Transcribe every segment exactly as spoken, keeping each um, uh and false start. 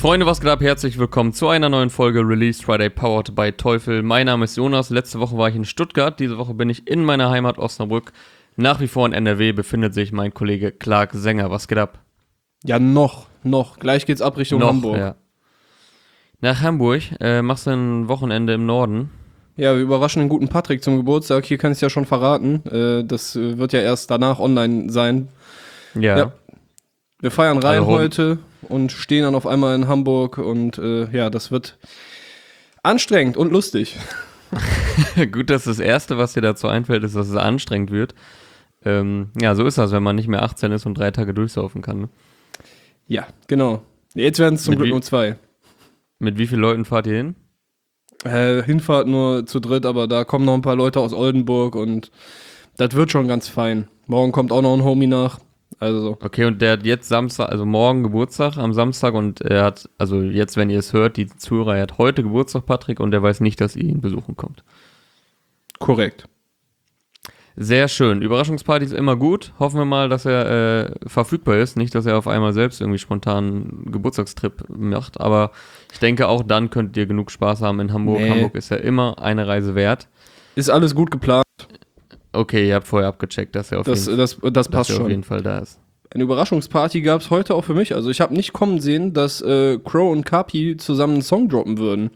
Freunde, was geht ab? Herzlich willkommen zu einer neuen Folge Release Friday powered by Teufel. Mein Name ist Jonas. Letzte Woche war ich in Stuttgart. Diese Woche bin ich in meiner Heimat Osnabrück. Nach wie vor in N R W befindet sich mein Kollege Clark Sänger. Was geht ab? Ja, noch, noch. Gleich geht's ab Richtung noch, Hamburg. Ja. Nach Hamburg äh, machst du ein Wochenende im Norden. Ja, wir überraschen den guten Patrick zum Geburtstag. Hier kann ich es ja schon verraten. Äh, das äh, wird ja erst danach online sein. Ja. ja. Wir feiern rein also, heute und stehen dann auf einmal in Hamburg. Und äh, ja, das wird anstrengend und lustig. Gut, dass das Erste, was dir dazu einfällt, ist, dass es anstrengend wird. Ähm, ja, so ist das, wenn man nicht mehr achtzehn ist und drei Tage durchsaufen kann. Ne? Ja, genau. Jetzt werden es zum Mit Glück wie, nur zwei. Mit wie vielen Leuten fahrt ihr hin? Äh, Hinfahrt nur zu dritt, aber da kommen noch ein paar Leute aus Oldenburg und das wird schon ganz fein. Morgen kommt auch noch ein Homie nach. Also. Okay, und der hat jetzt Samstag, also morgen Geburtstag am Samstag und er hat, also jetzt, wenn ihr es hört, die Zuhörer, er hat heute Geburtstag, Patrick, und er weiß nicht, dass ihr ihn besuchen kommt. Korrekt. Sehr schön. Überraschungsparty ist immer gut. Hoffen wir mal, dass er äh, verfügbar ist. Nicht, dass er auf einmal selbst irgendwie spontan einen Geburtstagstrip macht. Aber ich denke, auch dann könnt ihr genug Spaß haben in Hamburg. Nee. Hamburg ist ja immer eine Reise wert. Ist alles gut geplant. Okay, ihr habt vorher abgecheckt, dass er auf, das, jeden, das, das, das passt dass er schon. auf jeden Fall da ist. Eine Überraschungsparty gab es heute auch für mich. Also ich habe nicht kommen sehen, dass äh, Crow und Kapi zusammen einen Song droppen würden.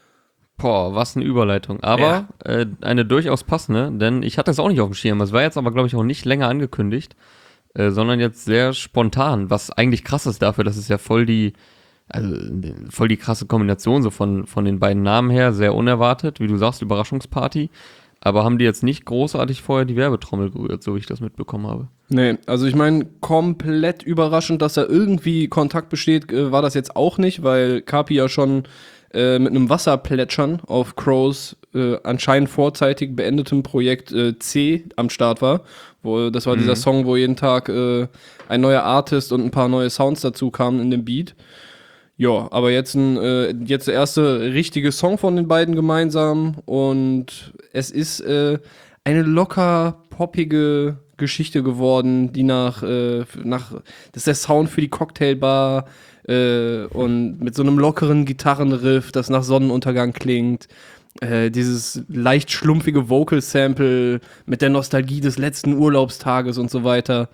Boah, was eine Überleitung. Aber ja. äh, eine durchaus passende, denn ich hatte es auch nicht auf dem Schirm. Es war jetzt aber, glaube ich, auch nicht länger angekündigt, äh, sondern jetzt sehr spontan, was eigentlich krass ist dafür, dass es ja voll die, also voll die krasse Kombination so von, von den beiden Namen her, sehr unerwartet, wie du sagst, Überraschungsparty. Aber haben die jetzt nicht großartig vorher die Werbetrommel gerührt, so wie ich das mitbekommen habe? Nee, also ich meine, komplett überraschend, dass da irgendwie Kontakt besteht, äh, war das jetzt auch nicht, weil Kapi ja schon äh, mit einem Wasserplätschern auf Crows äh, anscheinend vorzeitig beendetem Projekt äh, C am Start war. Wo, das war mhm. dieser Song, wo jeden Tag äh, ein neuer Artist und ein paar neue Sounds dazu kamen in dem Beat. Ja, aber jetzt, ein, äh, jetzt der erste richtige Song von den beiden gemeinsam und es ist äh, eine locker poppige Geschichte geworden, die nach, äh, nach das ist der Sound für die Cocktailbar äh, und mit so einem lockeren Gitarrenriff, das nach Sonnenuntergang klingt. Äh, dieses leicht schlumpfige Vocal-Sample mit der Nostalgie des letzten Urlaubstages und so weiter.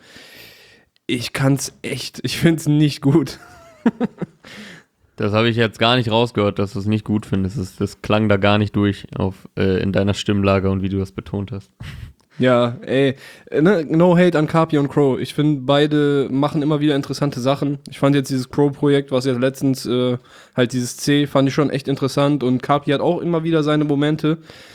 Ich kann's echt, ich find's nicht gut. Das habe ich jetzt gar nicht rausgehört, dass du es nicht gut findest. Das, das klang da gar nicht durch auf, äh, in deiner Stimmlage und wie du das betont hast. Ja, ey, ne, no hate an Kapi und Crow. Ich finde, beide machen immer wieder interessante Sachen. Ich fand jetzt dieses Crow-Projekt, was jetzt letztens äh, halt dieses C, fand ich schon echt interessant und Kapi hat auch immer wieder seine Momente.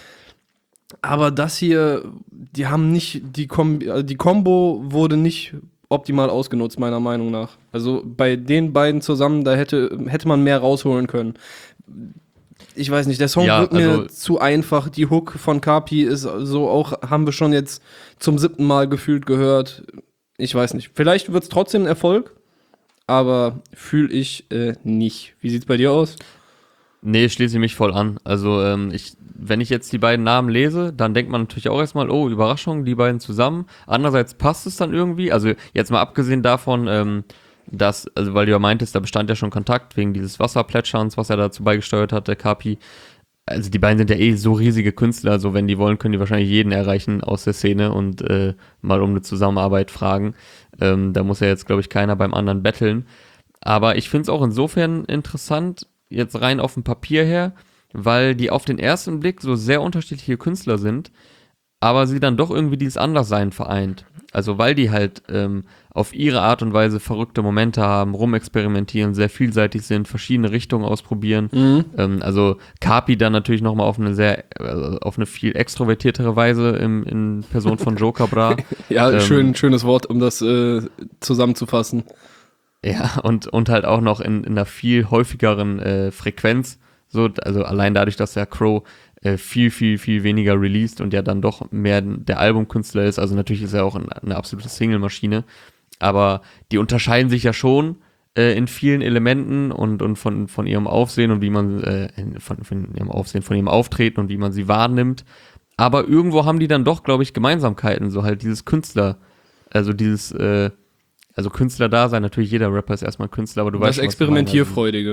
Aber das hier, die haben nicht, die, Kom- die Kombo wurde nicht optimal ausgenutzt, meiner Meinung nach. Also bei den beiden zusammen, da hätte, hätte man mehr rausholen können. Ich weiß nicht, der Song ja, wird also mir zu einfach. Die Hook von Kapi ist so auch, haben wir schon jetzt zum siebten Mal gefühlt gehört. Ich weiß nicht. Vielleicht wird es trotzdem ein Erfolg, aber fühle ich äh, nicht. Wie sieht's bei dir aus? Nee, schließe ich mich voll an. Also ähm, ich, wenn ich jetzt die beiden Namen lese, dann denkt man natürlich auch erstmal, oh, Überraschung, die beiden zusammen. Andererseits passt es dann irgendwie. Also jetzt mal abgesehen davon, ähm, dass, also weil du ja meintest, da bestand ja schon Kontakt wegen dieses Wasserplätscherns, was er dazu beigesteuert hat, der Kapi. Also die beiden sind ja eh so riesige Künstler, also wenn die wollen, können die wahrscheinlich jeden erreichen aus der Szene und äh, mal um eine Zusammenarbeit fragen. Ähm, da muss ja jetzt, glaube ich, keiner beim anderen betteln. Aber ich finde es auch insofern interessant, jetzt rein auf dem Papier her, weil die auf den ersten Blick so sehr unterschiedliche Künstler sind, aber sie dann doch irgendwie dieses Anderssein vereint. Also weil die halt ähm, auf ihre Art und Weise verrückte Momente haben, rumexperimentieren, sehr vielseitig sind, verschiedene Richtungen ausprobieren. Mhm. Ähm, also Kapi dann natürlich nochmal auf eine sehr, äh, auf eine viel extrovertiertere Weise im, in Person von Joker Bra. Ja, ähm, schön, schönes Wort, um das äh, zusammenzufassen. Ja, und, und halt auch noch in, in einer viel häufigeren äh, Frequenz. So, also allein dadurch, dass der Crow äh, viel, viel, viel weniger released und ja dann doch mehr der Albumkünstler ist. Also natürlich ist er auch eine, eine absolute Single-Maschine. Aber die unterscheiden sich ja schon äh, in vielen Elementen und, und von, von ihrem Aufsehen und wie man, äh, von, von ihrem Aufsehen, von ihrem Auftreten und wie man sie wahrnimmt. Aber irgendwo haben die dann doch, glaube ich, Gemeinsamkeiten. So halt dieses Künstler, also dieses, äh, Also Künstler da sein, natürlich jeder Rapper ist erstmal Künstler, aber du das weißt schon, Experimentierfreudige.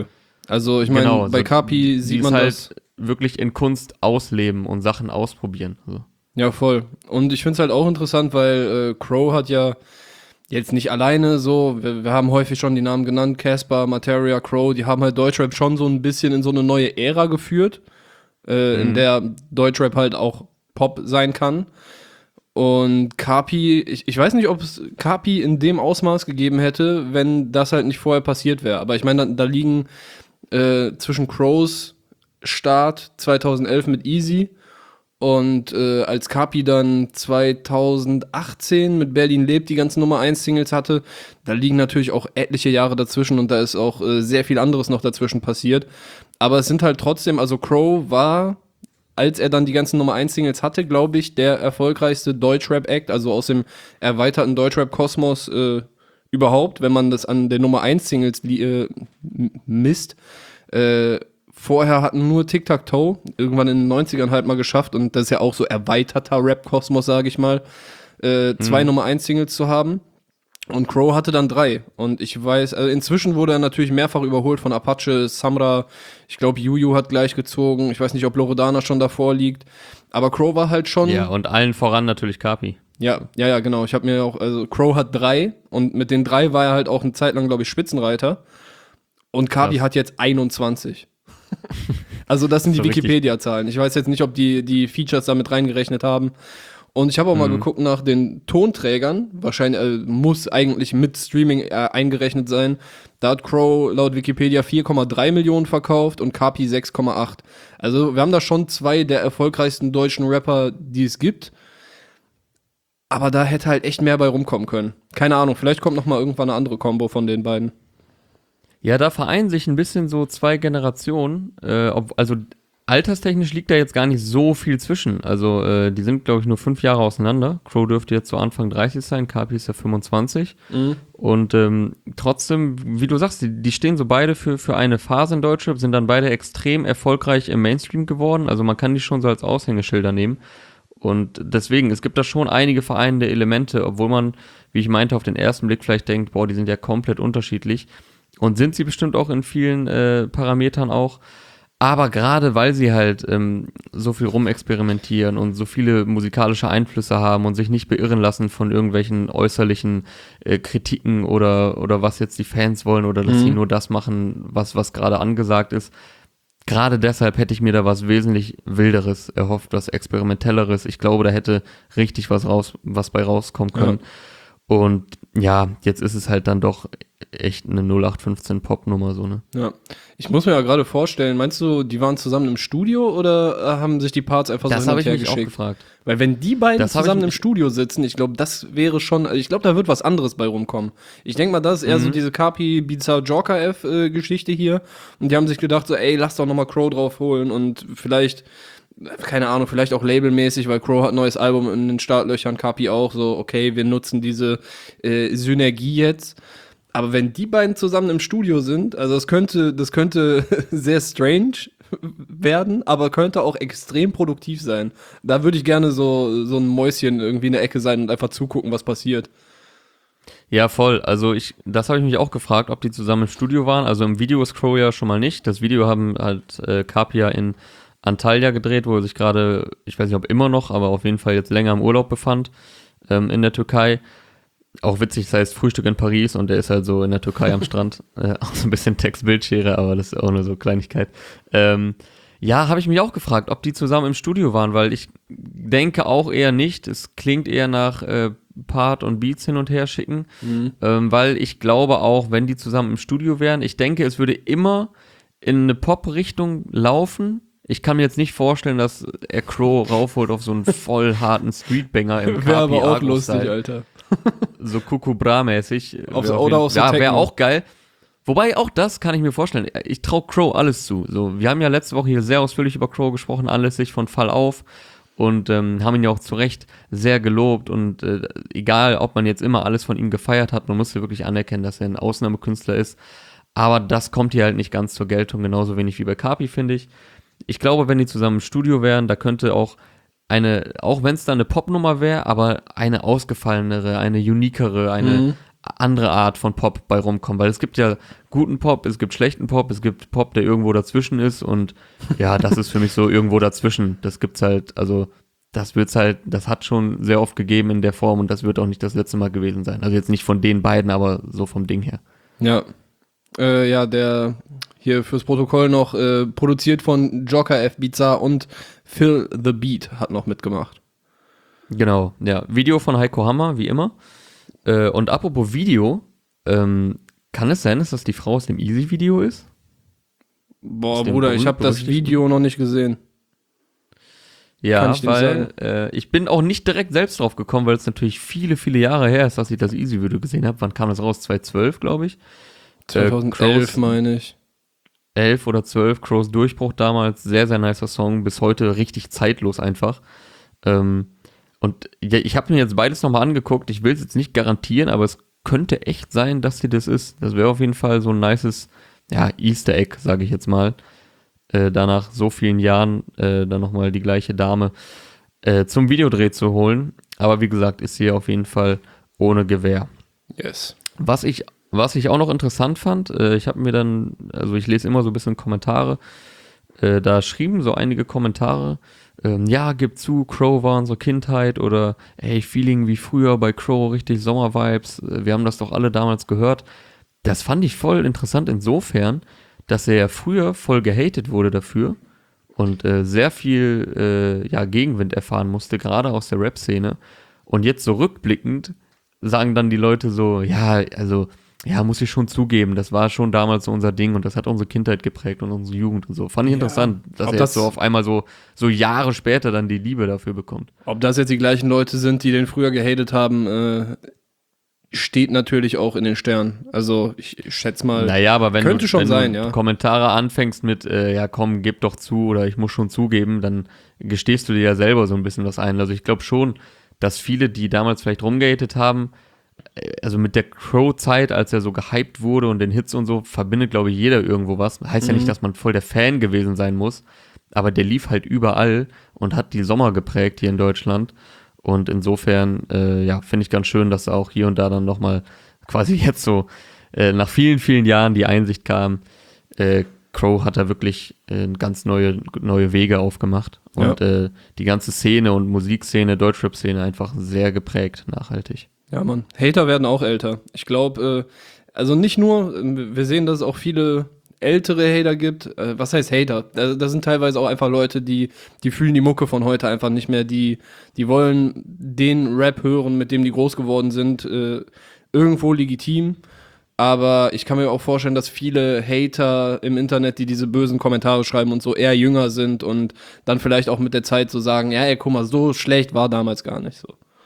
Also ich meine, Genau, bei so, Kapi die sieht ist man halt das. wirklich in Kunst ausleben und Sachen ausprobieren. So. Ja, voll. Und ich finde es halt auch interessant, weil äh, Crow hat ja jetzt nicht alleine so, wir, wir haben häufig schon die Namen genannt, Casper, Materia, Crow, die haben halt Deutschrap schon so ein bisschen in so eine neue Ära geführt, äh, in Mhm. der Deutschrap halt auch Pop sein kann. Und Kapi, ich, ich weiß nicht, ob es Kapi in dem Ausmaß gegeben hätte, wenn das halt nicht vorher passiert wäre. Aber ich meine, da, da liegen äh, zwischen Crows Start zweitausendelf mit Easy und äh, als Kapi dann zweitausendachtzehn mit Berlin lebt die ganzen Nummer eins Singles hatte, da liegen natürlich auch etliche Jahre dazwischen und da ist auch äh, sehr viel anderes noch dazwischen passiert. Aber es sind halt trotzdem, also Crow war, als er dann die ganzen Nummer eins Singles hatte, glaube ich, der erfolgreichste Deutschrap-Act, also aus dem erweiterten Deutschrap-Kosmos äh, überhaupt, wenn man das an der Nummer eins Singles äh, misst. Äh, vorher hatten nur Tic-Tac-Toe, irgendwann in den neunzigern halt mal geschafft und das ist ja auch so erweiterter Rap-Kosmos, sage ich mal, äh, zwei Mhm. Nummer eins Singles zu haben. Und Crow hatte dann drei. Und ich weiß, also inzwischen wurde er natürlich mehrfach überholt von Apache, Samra, ich glaube Juju hat gleich gezogen, ich weiß nicht, ob Loredana schon davor liegt. Aber Crow war halt schon. Ja, und allen voran natürlich Kapi. Ja, ja, ja, genau. Ich habe mir auch, also Crow hat drei und mit den drei war er halt auch eine Zeit lang, glaube ich, Spitzenreiter. Und Kapi Krass. hat jetzt einundzwanzig. Also das sind die So richtig- Wikipedia-Zahlen. Ich weiß jetzt nicht, ob die die Features damit reingerechnet haben. Und ich habe auch mal Mhm. geguckt nach den Tonträgern. Wahrscheinlich äh, muss eigentlich mit Streaming äh, eingerechnet sein. Da hat Crow laut Wikipedia vier Komma drei Millionen verkauft und Kapi sechs Komma acht. Also wir haben da schon zwei der erfolgreichsten deutschen Rapper, die es gibt. Aber da hätte halt echt mehr bei rumkommen können. Keine Ahnung, vielleicht kommt noch mal irgendwann eine andere Kombo von den beiden. Ja, da vereinen sich ein bisschen so zwei Generationen. Äh, ob, also alterstechnisch liegt da jetzt gar nicht so viel zwischen. Also äh, die sind, glaube ich, nur fünf Jahre auseinander. Crow dürfte jetzt so Anfang dreißig sein, Kapi ist ja fünfundzwanzig. Mhm. Und ähm, trotzdem, wie du sagst, die, die stehen so beide für, für eine Phase in Deutschrap, sind dann beide extrem erfolgreich im Mainstream geworden. Also man kann die schon so als Aushängeschilder nehmen. Und deswegen, es gibt da schon einige vereinende Elemente, obwohl man, wie ich meinte, auf den ersten Blick vielleicht denkt, boah, die sind ja komplett unterschiedlich. Und sind sie bestimmt auch in vielen äh, Parametern auch. Aber gerade weil sie halt ähm, so viel rumexperimentieren und so viele musikalische Einflüsse haben und sich nicht beirren lassen von irgendwelchen äußerlichen äh, Kritiken oder, oder was jetzt die Fans wollen oder dass Mhm. sie nur das machen, was, was gerade angesagt ist. Gerade deshalb hätte ich mir da was wesentlich Wilderes erhofft, was Experimentelleres. Ich glaube, da hätte richtig was raus, was bei rauskommen können. Ja. Und ja, jetzt ist es halt dann doch echt eine null acht fünfzehn Pop-Nummer, so, ne? Ja. Ich muss mir ja gerade vorstellen, meinst du, die waren zusammen im Studio oder äh, haben sich die Parts einfach Das so hin habe und ich her mich auch geschickt? gefragt. Weil wenn die beiden Das hab ich zusammen im mich- Studio sitzen, ich glaube, das wäre schon, also ich glaube, da wird was anderes bei rumkommen. Ich denke mal, das ist eher so Mhm. diese Kapi Bizarre Joker F äh, Geschichte hier und die haben sich gedacht so, ey, lass doch noch mal Crow drauf holen und vielleicht keine Ahnung, vielleicht auch labelmäßig, weil Crow hat ein neues Album in den Startlöchern, Kapi auch, so, okay, wir nutzen diese äh, Synergie jetzt. Aber wenn die beiden zusammen im Studio sind, also das könnte, das könnte sehr strange werden, aber könnte auch extrem produktiv sein. Da würde ich gerne so, so ein Mäuschen irgendwie in der Ecke sein und einfach zugucken, was passiert. Ja, voll. Also ich, das habe ich mich auch gefragt, ob die zusammen im Studio waren. Also im Video ist Crow ja schon mal nicht. Das Video haben halt äh, Kapia in Antalya gedreht, wo er sich gerade, ich weiß nicht, ob immer noch, aber auf jeden Fall jetzt länger im Urlaub befand, ähm, in der Türkei. Auch witzig, das heißt Frühstück in Paris und der ist halt so in der Türkei am Strand. Äh, auch so ein bisschen Text-Bildschere, aber das ist auch nur so Kleinigkeit. Ähm, ja, habe ich mich auch gefragt, ob die zusammen im Studio waren, weil ich denke auch eher nicht. Es klingt eher nach äh, Part und Beats hin und her schicken, Mhm. ähm, weil ich glaube auch, wenn die zusammen im Studio wären, ich denke, es würde immer in eine Pop-Richtung laufen. Ich kann mir jetzt nicht vorstellen, dass er Crow raufholt auf so einen voll harten Streetbanger im Wäre aber auch Argo-Style. lustig, Alter. So Kuku Bra-mäßig. Aufs- Wär auf oder jeden- auch so Ja, wäre Techno. auch geil. Wobei, auch das kann ich mir vorstellen. Ich traue Crow alles zu. So, wir haben ja letzte Woche hier sehr ausführlich über Crow gesprochen, anlässlich von Fall auf. Und ähm, haben ihn ja auch zu Recht sehr gelobt. Und äh, egal, ob man jetzt immer alles von ihm gefeiert hat, man muss ja wirklich anerkennen, dass er ein Ausnahmekünstler ist. Aber das kommt hier halt nicht ganz zur Geltung, genauso wenig wie bei Kapi, finde ich. Ich glaube, wenn die zusammen im Studio wären, da könnte auch eine, auch wenn es da eine Popnummer wäre, aber eine ausgefallenere, eine uniquere, eine Mhm. andere Art von Pop bei rumkommen, weil es gibt ja guten Pop, es gibt schlechten Pop, es gibt Pop, der irgendwo dazwischen ist und ja, das ist für mich so irgendwo dazwischen. Das gibt's halt, also das wird's halt, das hat schon sehr oft gegeben in der Form und das wird auch nicht das letzte Mal gewesen sein. Also jetzt nicht von den beiden, aber so vom Ding her. Ja, äh, ja, der hier fürs Protokoll noch äh, produziert von Joker F. Bizarre und Phil the Beat hat noch mitgemacht. Genau, ja. Video von Heiko Hammer, wie immer. Äh, und apropos Video, ähm, kann es sein, dass das die Frau aus dem Easy-Video ist? Boah, Aus dem Bruder, ich berühmt- habe das berüchtigten? Video noch nicht gesehen. Kann Ja, ich dir weil äh, ich bin auch nicht direkt selbst drauf gekommen, weil es natürlich viele, viele Jahre her ist, dass ich das Easy-Video gesehen habe. Wann kam das raus? zweitausendzwölf, glaube ich. zwanzig elf, Crows- meine ich. elf oder zwölf, Crows Durchbruch damals, sehr, sehr nicer Song, bis heute richtig zeitlos einfach. Ähm, und ja, ich habe mir jetzt beides nochmal angeguckt, ich will es jetzt nicht garantieren, aber es könnte echt sein, dass sie das ist. Das wäre auf jeden Fall so ein nices, ja, Easter Egg, sage ich jetzt mal. Äh, danach so vielen Jahren äh, dann nochmal die gleiche Dame äh, zum Videodreh zu holen. Aber wie gesagt, ist sie auf jeden Fall ohne Gewehr. Yes. Was ich, was ich auch noch interessant fand, äh, ich habe mir dann, also ich lese immer so ein bisschen Kommentare, äh, da schrieben so einige Kommentare, ähm, ja, gib zu, Crow war unsere Kindheit oder ey, Feeling wie früher bei Crow, richtig Sommervibes, äh, wir haben das doch alle damals gehört. Das fand ich voll interessant insofern, dass er ja früher voll gehatet wurde dafür und äh, sehr viel äh, ja, Gegenwind erfahren musste, gerade aus der Rap-Szene. Und jetzt so rückblickend sagen dann die Leute so, ja, also, ja, muss ich schon zugeben, das war schon damals so unser Ding und das hat unsere Kindheit geprägt und unsere Jugend und so. Fand ich Ja. interessant, dass Ob er das- jetzt so auf einmal so, so Jahre später dann die Liebe dafür bekommt. Ob das jetzt die gleichen Leute sind, die den früher gehatet haben, äh, steht natürlich auch in den Sternen. Also ich, ich schätze mal, Naja, aber wenn könnte du, schon wenn sein, du ja. Kommentare anfängst mit, äh, ja komm, gib doch zu oder ich muss schon zugeben, dann gestehst du dir ja selber so ein bisschen was ein. Also ich glaube schon, dass viele, die damals vielleicht rumgehatet haben, äh, also mit der Crow-Zeit, als er so gehypt wurde und den Hits und so, verbindet, glaube ich, jeder irgendwo was. Heißt ja Mhm. nicht, dass man voll der Fan gewesen sein muss, aber der lief halt überall und hat die Sommer geprägt hier in Deutschland. Und insofern, äh, ja, finde ich ganz schön, dass auch hier und da dann nochmal quasi jetzt so äh, nach vielen, vielen Jahren die Einsicht kam, äh, Crow hat da wirklich äh, ganz neue, neue Wege aufgemacht und äh, die ganze Szene und Musikszene, Deutschrap-Szene einfach sehr geprägt, nachhaltig. Ja, Mann. Hater werden auch älter. Ich glaube, äh, also nicht nur, äh, wir sehen, dass es auch viele ältere Hater gibt. Äh, was heißt Hater? Da, da sind teilweise auch einfach Leute, die, die fühlen die Mucke von heute einfach nicht mehr. Die, die wollen den Rap hören, mit dem die groß geworden sind, äh, irgendwo legitim. Aber ich kann mir auch vorstellen, dass viele Hater im Internet, die diese bösen Kommentare schreiben und so, eher jünger sind und dann vielleicht auch mit der Zeit so sagen, ja, ey, guck mal, so schlecht war damals gar nicht so.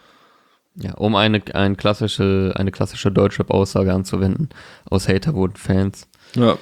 Ja, um eine, ein klassische, eine klassische Deutschrap-Aussage anzuwenden, aus Hater wurden Fans. Ja.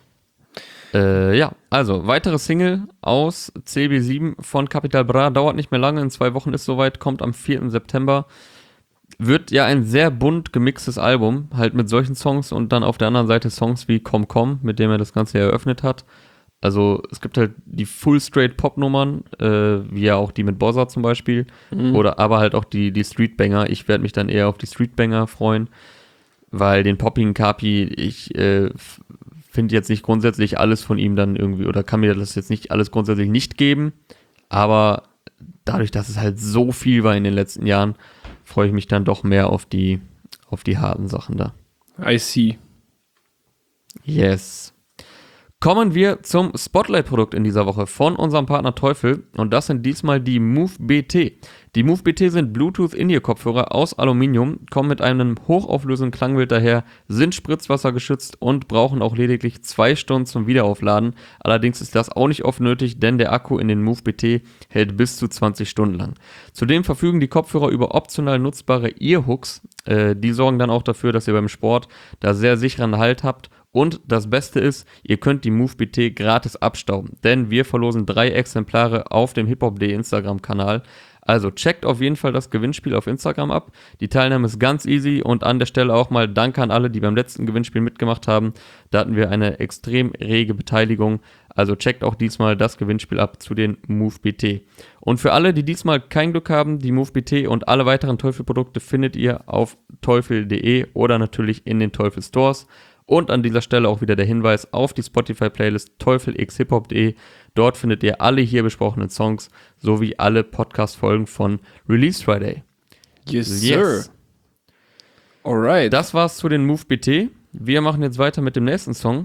Äh, ja, also, weitere Single aus C B sieben von Capital Bra, dauert nicht mehr lange, in zwei Wochen ist soweit, kommt am vierten September. Wird ja ein sehr bunt gemixtes Album, halt mit solchen Songs und dann auf der anderen Seite Songs wie Komm Komm, mit dem er das Ganze eröffnet hat. Also es gibt halt die Full-Straight-Pop-Nummern, äh, wie ja auch die mit Bozza zum Beispiel, Mhm. oder aber halt auch die, die Streetbanger. Ich werde mich dann eher auf die Streetbanger freuen, weil den poppigen Kapi, ich äh, f- finde jetzt nicht grundsätzlich alles von ihm dann irgendwie, oder kann mir das jetzt nicht alles grundsätzlich nicht geben, aber dadurch, dass es halt so viel war in den letzten Jahren, freue ich mich dann doch mehr auf die, auf die harten Sachen da. I see. Yes. Kommen wir zum Spotlight-Produkt in dieser Woche von unserem Partner Teufel und das sind diesmal die Move B T. Die Move B T sind Bluetooth-In-Ear-Kopfhörer aus Aluminium, kommen mit einem hochauflösenden Klangbild daher, sind spritzwassergeschützt und brauchen auch lediglich zwei Stunden zum Wiederaufladen. Allerdings ist das auch nicht oft nötig, denn der Akku in den Move B T hält bis zu zwanzig Stunden lang. Zudem verfügen die Kopfhörer über optional nutzbare Earhooks. Äh, die sorgen dann auch dafür, dass ihr beim Sport da sehr sicheren Halt habt. Und das Beste ist, ihr könnt die Move B T gratis abstauben, denn wir verlosen drei Exemplare auf dem hiphop punkt de Instagram-Kanal. Also checkt auf jeden Fall das Gewinnspiel auf Instagram ab. Die Teilnahme ist ganz easy und an der Stelle auch mal Danke an alle, die beim letzten Gewinnspiel mitgemacht haben. Da hatten wir eine extrem rege Beteiligung. Also checkt auch diesmal das Gewinnspiel ab zu den Move B T. Und für alle, die diesmal kein Glück haben, die Move B T und alle weiteren Teufel-Produkte findet ihr auf teufel punkt de oder natürlich in den Teufel Stores. Und an dieser Stelle auch wieder der Hinweis auf die Spotify-Playlist teufel x hiphop punkt de. Dort findet ihr alle hier besprochenen Songs sowie alle Podcast-Folgen von Release Friday. Yes, sir. Alright. Das war's zu den Move B T. Wir machen jetzt weiter mit dem nächsten Song.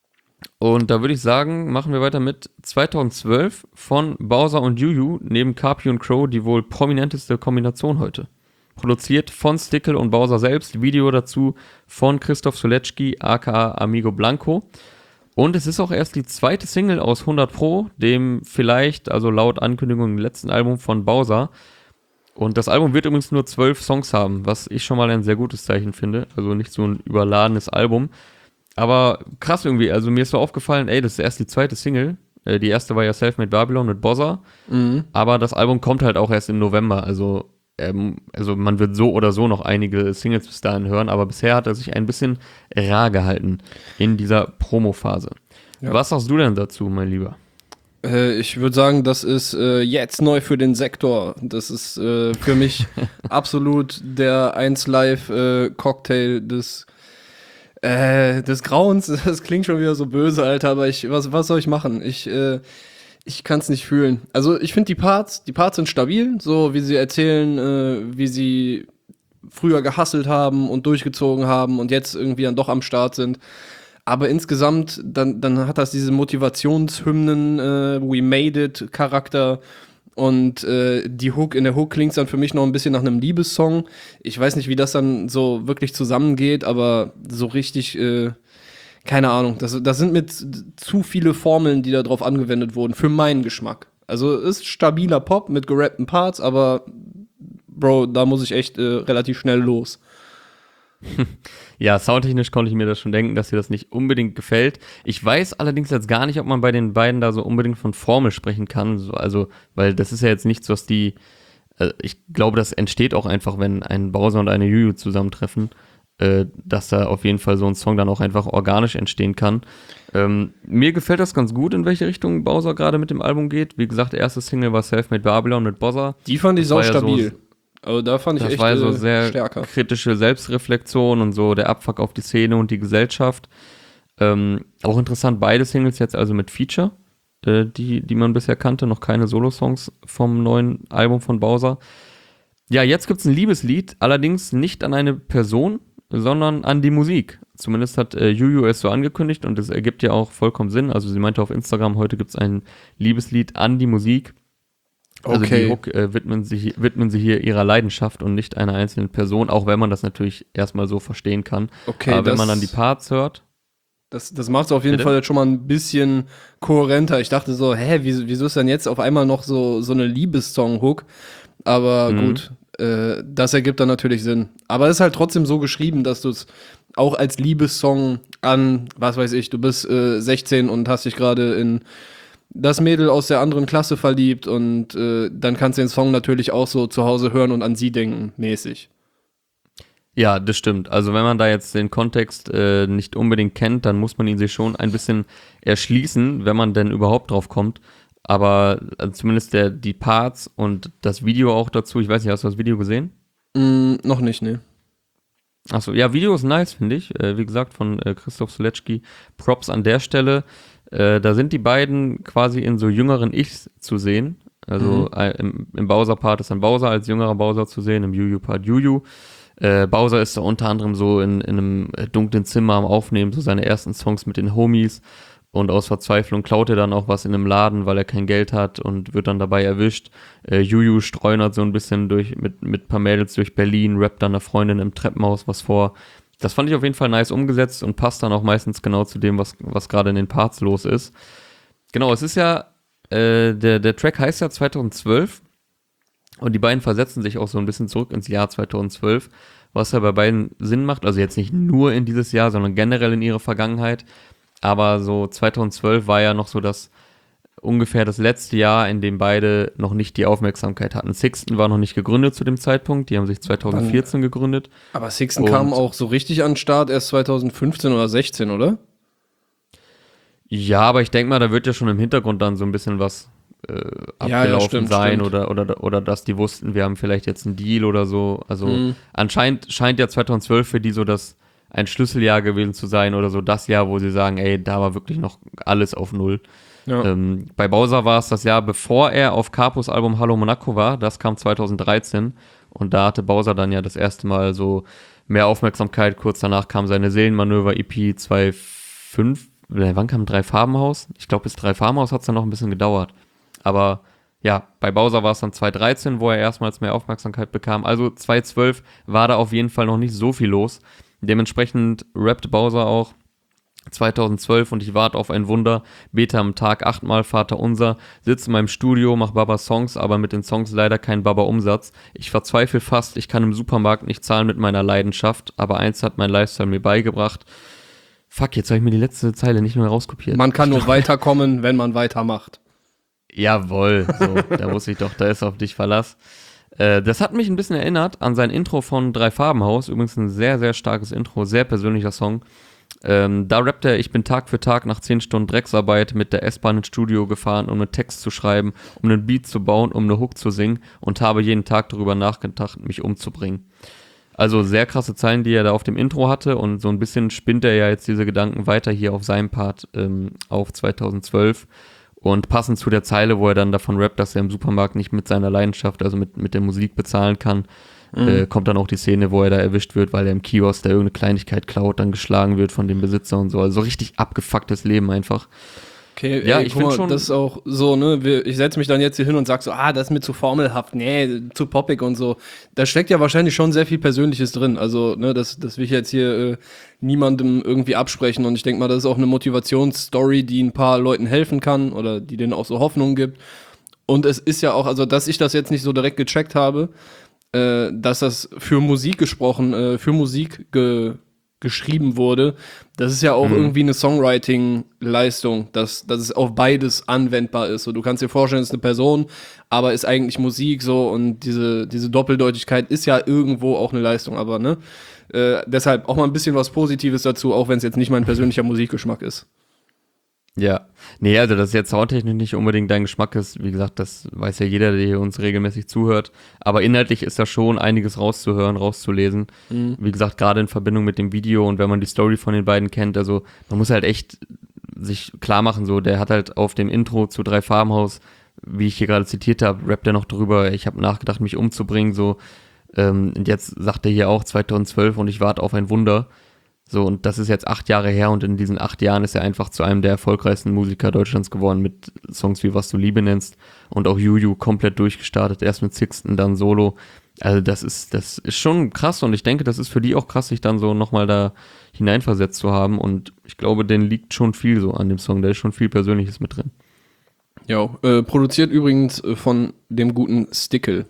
Und da würde ich sagen, machen wir weiter mit zweitausendzwölf von Bowser und Juju, neben Carpi und Crow die wohl prominenteste Kombination heute. Produziert von Stickle und Bowser selbst, Video dazu von Christoph Solecki, aka Amigo Blanco. Und es ist auch erst die zweite Single aus hundert Pro, dem vielleicht, also laut Ankündigung im letzten Album von Bowser. Und das Album wird übrigens nur zwölf Songs haben, was ich schon mal ein sehr gutes Zeichen finde. Also nicht so ein überladenes Album. Aber krass irgendwie, also mir ist so aufgefallen, ey, das ist erst die zweite Single. Äh, die erste war ja Selfmade Babylon mit Bowser. Mhm. Aber das Album kommt halt auch erst im November. Also, ähm, also man wird so oder so noch einige Singles bis dahin hören. Aber bisher hat er sich ein bisschen rar gehalten in dieser Promophase. Ja. Was sagst du denn dazu, mein Lieber? Äh, ich würde sagen, das ist äh, jetzt neu für den Sektor. Das ist äh, für mich absolut der eins Live äh, Cocktail des Äh, des Grauens. Das klingt schon wieder so böse, Alter, aber ich, was, was soll ich machen? Ich, äh, ich kann es nicht fühlen. Also ich finde die Parts, die Parts sind stabil, so wie sie erzählen, äh, wie sie früher gehustelt haben und durchgezogen haben und jetzt irgendwie dann doch am Start sind. Aber insgesamt, dann, dann hat das diese Motivationshymnen, äh, We Made It Charakter. Und äh, die Hook, in der Hook klingt es dann für mich noch ein bisschen nach einem Liebessong. Ich weiß nicht, wie das dann so wirklich zusammengeht, aber so richtig, äh, keine Ahnung. Das, das sind mit zu viele Formeln, die da drauf angewendet wurden, für meinen Geschmack. Also ist stabiler Pop mit gerappten Parts, aber Bro, da muss ich echt äh, relativ schnell los. Ja, soundtechnisch konnte ich mir das schon denken, dass dir das nicht unbedingt gefällt. Ich weiß allerdings jetzt gar nicht, ob man bei den beiden da so unbedingt von Formel sprechen kann. So, also, weil das ist ja jetzt nichts, was die, äh, ich glaube, das entsteht auch einfach, wenn ein Bowser und eine Juju zusammentreffen, äh, dass da auf jeden Fall so ein Song dann auch einfach organisch entstehen kann. Ähm, mir gefällt das ganz gut, in welche Richtung Bowser gerade mit dem Album geht. Wie gesagt, der erste Single war Selfmade Babylon mit Bowser. Die fand ich sau stabil. Ja so, Also da fand ich das echt war so sehr stärker. Kritische Selbstreflexion und so der Abfuck auf die Szene und die Gesellschaft. Ähm, auch interessant, beide Singles jetzt also mit Feature, äh, die, die man bisher kannte, noch keine Solo-Songs vom neuen Album von Bowser. Ja, jetzt gibt's ein Liebeslied, allerdings nicht an eine Person, sondern an die Musik. Zumindest hat äh, Juju es so angekündigt und es ergibt ja auch vollkommen Sinn. Also sie meinte auf Instagram, heute gibt's ein Liebeslied an die Musik. Also okay. die Hook äh, widmen, sich, widmen sie hier ihrer Leidenschaft und nicht einer einzelnen Person, auch wenn man das natürlich erstmal so verstehen kann. Okay, aber wenn das, man dann die Parts hört. Das, das macht es auf jeden Bitte? Fall jetzt schon mal ein bisschen kohärenter. Ich dachte so, hä, wieso, wieso ist denn jetzt auf einmal noch so, so eine Liebessong-Hook? Aber mhm. gut, äh, das ergibt dann natürlich Sinn. Aber es ist halt trotzdem so geschrieben, dass du es auch als Liebessong an, was weiß ich, du bist äh, sechzehn und hast dich gerade in das Mädel aus der anderen Klasse verliebt und äh, dann kannst du den Song natürlich auch so zu Hause hören und an sie denken, mäßig. Ja, das stimmt. Also wenn man da jetzt den Kontext äh, nicht unbedingt kennt, dann muss man ihn sich schon ein bisschen erschließen, wenn man denn überhaupt drauf kommt. Aber also zumindest der, die Parts und das Video auch dazu, ich weiß nicht, hast du das Video gesehen? Mm, noch nicht, ne. Achso, ja, Video ist nice, finde ich. Äh, wie gesagt, von äh, Christoph Solecki. Props an der Stelle. Äh, da sind die beiden quasi in so jüngeren Ichs zu sehen. Also mhm. äh, im, im Bowser-Part ist dann Bowser als jüngerer Bowser zu sehen, im Juju-Part Juju. Äh, Bowser ist da unter anderem so in, in einem dunklen Zimmer am Aufnehmen, so seine ersten Songs mit den Homies. Und aus Verzweiflung klaut er dann auch was in einem Laden, weil er kein Geld hat und wird dann dabei erwischt. Äh, Juju streunert so ein bisschen durch mit, mit paar Mädels durch Berlin, rappt dann einer Freundin im Treppenhaus was vor. Das fand ich auf jeden Fall nice umgesetzt und passt dann auch meistens genau zu dem, was, was gerade in den Parts los ist. Genau, es ist ja, äh, der, der Track heißt ja zweitausendzwölf und die beiden versetzen sich auch so ein bisschen zurück ins Jahr zweitausendzwölf, was ja bei beiden Sinn macht, also jetzt nicht nur in dieses Jahr, sondern generell in ihre Vergangenheit, aber so zweitausendzwölf war ja noch so das ungefähr das letzte Jahr, in dem beide noch nicht die Aufmerksamkeit hatten. Sixten war noch nicht gegründet zu dem Zeitpunkt, die haben sich zweitausendvierzehn gegründet. Aber Sixten kam auch so richtig an den Start erst zweitausendfünfzehn oder sechzehn, oder? Ja, aber ich denke mal, da wird ja schon im Hintergrund dann so ein bisschen was äh, abgelaufen Ja, ja, stimmt, sein stimmt. Oder, oder, oder dass die wussten, wir haben vielleicht jetzt einen Deal oder so. Also Mhm. anscheinend scheint ja zweitausendzwölf für die so das ein Schlüsseljahr gewesen zu sein oder so das Jahr, wo sie sagen, ey, da war wirklich noch alles auf Null. Ja. Ähm, bei Bowser war es das Jahr, bevor er auf Capos Album Hallo Monaco war. Das kam zweitausenddreizehn und da hatte Bowser dann ja das erste Mal so mehr Aufmerksamkeit. Kurz danach kam seine Seelenmanöver-E P zwei Komma fünf. Wann kam Drei Farbenhaus? Ich glaube, bis Drei Farbenhaus hat es dann noch ein bisschen gedauert. Aber ja, bei Bowser war es dann zweitausenddreizehn, wo er erstmals mehr Aufmerksamkeit bekam. Also zweitausendzwölf war da auf jeden Fall noch nicht so viel los. Dementsprechend rappt Bowser auch zweitausendzwölf und ich warte auf ein Wunder, bete am Tag achtmal Vater Unser, sitze in meinem Studio, mach Baba Songs, aber mit den Songs leider kein Baba Umsatz. Ich verzweifle fast, ich kann im Supermarkt nicht zahlen mit meiner Leidenschaft, aber eins hat mein Lifestyle mir beigebracht. Fuck, jetzt habe ich mir die letzte Zeile nicht mehr rauskopiert. Man kann nur weiterkommen, wenn man weitermacht. Jawohl, so, da muss ich doch, da ist auf dich Verlass. Äh, das hat mich ein bisschen erinnert an sein Intro von Drei Farbenhaus, übrigens ein sehr, sehr starkes Intro, sehr persönlicher Song. Ähm, da rappt er, ich bin Tag für Tag nach zehn Stunden Drecksarbeit mit der S-Bahn ins Studio gefahren, um einen Text zu schreiben, um einen Beat zu bauen, um eine Hook zu singen und habe jeden Tag darüber nachgedacht, mich umzubringen. Also sehr krasse Zeilen, die er da auf dem Intro hatte und so ein bisschen spinnt er ja jetzt diese Gedanken weiter hier auf seinem Part ähm, auf zweitausendzwölf und passend zu der Zeile, wo er dann davon rappt, dass er im Supermarkt nicht mit seiner Leidenschaft, also mit, mit der Musik bezahlen kann, Mhm. Äh, kommt dann auch die Szene, wo er da erwischt wird, weil er im Kiosk da irgendeine Kleinigkeit klaut, dann geschlagen wird von dem Besitzer und so. Also so richtig abgefucktes Leben einfach. Okay, Ja, ey, ich guck find mal, schon- das ist auch so, ne, wir, ich setze mich dann jetzt hier hin und sag so, ah, das ist mir zu formelhaft, nee, zu poppig und so. Da steckt ja wahrscheinlich schon sehr viel Persönliches drin. Also, ne, das, das will ich jetzt hier äh, niemandem irgendwie absprechen und ich denke mal, das ist auch eine Motivationsstory, die ein paar Leuten helfen kann oder die denen auch so Hoffnung gibt. Und es ist ja auch, also, dass ich das jetzt nicht so direkt gecheckt habe, äh, dass das für Musik gesprochen, äh, für Musik ge geschrieben wurde, das ist ja auch Mhm. irgendwie eine Songwriting-Leistung, dass, dass es auf beides anwendbar ist. So, du kannst dir vorstellen, es ist eine Person, aber ist eigentlich Musik so und diese, diese Doppeldeutigkeit ist ja irgendwo auch eine Leistung, aber ne? Äh, deshalb auch mal ein bisschen was Positives dazu, auch wenn es jetzt nicht mein persönlicher Musikgeschmack ist. Ja, nee, also dass jetzt soundtechnisch nicht unbedingt dein Geschmack ist, wie gesagt, das weiß ja jeder, der hier uns regelmäßig zuhört, aber inhaltlich ist da schon einiges rauszuhören, rauszulesen, Mhm. wie gesagt, gerade in Verbindung mit dem Video und wenn man die Story von den beiden kennt, also man muss halt echt sich klar machen, so, der hat halt auf dem Intro zu Drei Farbenhaus, wie ich hier gerade zitiert habe, rappt er noch drüber, ich habe nachgedacht, mich umzubringen, so, ähm, und jetzt sagt er hier auch zweitausendzwölf und ich warte auf ein Wunder. So, und das ist jetzt acht Jahre her und in diesen acht Jahren ist er einfach zu einem der erfolgreichsten Musiker Deutschlands geworden mit Songs wie Was du Liebe nennst und auch Juju komplett durchgestartet, erst mit Sixten, dann Solo. Also das ist, das ist schon krass und ich denke, das ist für die auch krass, sich dann so nochmal da hineinversetzt zu haben und ich glaube, denen liegt schon viel so an dem Song, da ist schon viel Persönliches mit drin. Ja, äh, produziert übrigens äh, von dem guten Stickel.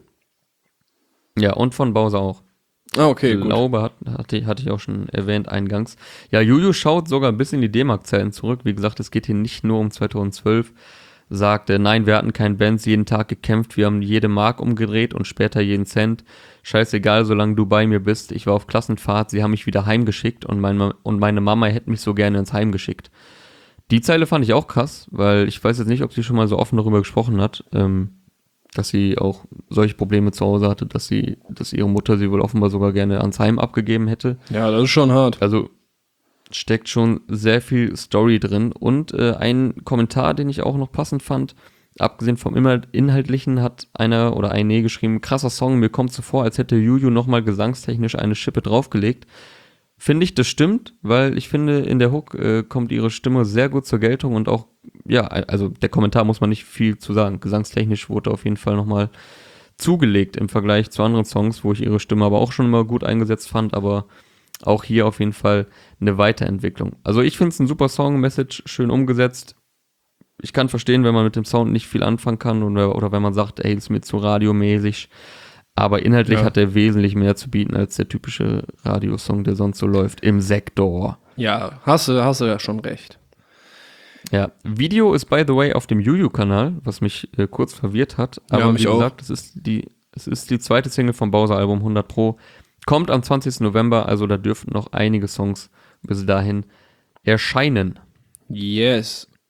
Ja, und von Bowser auch. Ah, okay, Ich gut. glaube, hat, hatte, hatte ich auch schon erwähnt eingangs. Ja, Juju schaut sogar ein bisschen in die D-Mark-Zeiten zurück. Wie gesagt, es geht hier nicht nur um zweitausendzwölf. Sagt, äh, nein, wir hatten keinen Bands, jeden Tag gekämpft, wir haben jede Mark umgedreht und später jeden Cent. Scheißegal, solange du bei mir bist. Ich war auf Klassenfahrt, sie haben mich wieder heimgeschickt und, mein, und meine Mama hätte mich so gerne ins Heim geschickt. Die Zeile fand ich auch krass, weil ich weiß jetzt nicht, ob sie schon mal so offen darüber gesprochen hat, ähm, dass sie auch solche Probleme zu Hause hatte, dass sie, dass ihre Mutter sie wohl offenbar sogar gerne ans Heim abgegeben hätte. Ja, das ist schon hart. Also steckt schon sehr viel Story drin und äh, ein Kommentar, den ich auch noch passend fand, abgesehen vom Inhalt- Inhaltlichen, hat einer oder eine geschrieben, krasser Song, mir kommt so vor, als hätte Juju nochmal gesangstechnisch eine Schippe draufgelegt. Finde ich, das stimmt, weil ich finde, in der Hook äh, kommt ihre Stimme sehr gut zur Geltung und auch, ja, also der Kommentar muss man nicht viel zu sagen. Gesangstechnisch wurde auf jeden Fall nochmal zugelegt im Vergleich zu anderen Songs, wo ich ihre Stimme aber auch schon immer gut eingesetzt fand, aber auch hier auf jeden Fall eine Weiterentwicklung. Also ich finde es ein super Song, Message schön umgesetzt. Ich kann verstehen, wenn man mit dem Sound nicht viel anfangen kann oder, oder wenn man sagt, ey, ist mir zu radiomäßig. Aber inhaltlich Ja. hat er wesentlich mehr zu bieten als der typische Radiosong, der sonst so läuft im Sektor. Ja, hast du, hast du ja schon recht. Ja, Video ist by the way auf dem Juju-Kanal, was mich äh, kurz verwirrt hat. Aber Ja, mich wie auch. gesagt, es ist die, es ist die zweite Single vom Bowser-Album hundert Pro. Kommt am zwanzigsten November, also da dürften noch einige Songs bis dahin erscheinen. Yes.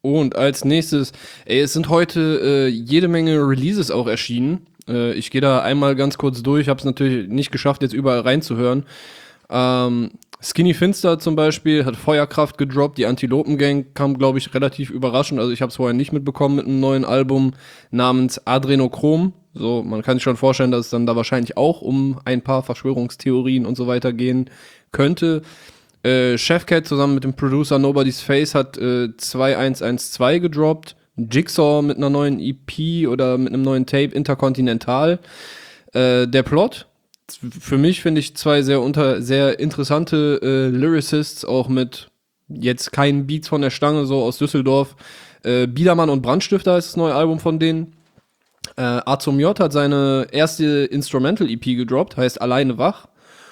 Und als nächstes, ey, es sind heute äh, jede Menge Releases auch erschienen. Äh, ich gehe da einmal ganz kurz durch, habe es natürlich nicht geschafft, jetzt überall reinzuhören. Ähm, Skinny Finster zum Beispiel hat Feuerkraft gedroppt, die Antilopen Gang kam, glaube ich, relativ überraschend. Also ich habe es vorher nicht mitbekommen mit einem neuen Album namens Adrenochrom. So, man kann sich schon vorstellen, dass es dann da wahrscheinlich auch um ein paar Verschwörungstheorien und so weiter gehen könnte. Äh, Chefcat zusammen mit dem Producer Nobody's Face hat äh, zwei eins eins zwei gedroppt. Jigsaw mit einer neuen E P oder mit einem neuen Tape, Intercontinental. Äh, der Plot, für mich finde ich zwei sehr unter sehr interessante äh, Lyricists, auch mit jetzt keinen Beats von der Stange, so aus Düsseldorf. Äh, Biedermann und Brandstifter ist das neue Album von denen. Äh, Azum J hat seine erste Instrumental-E P gedroppt, heißt Alleine wach.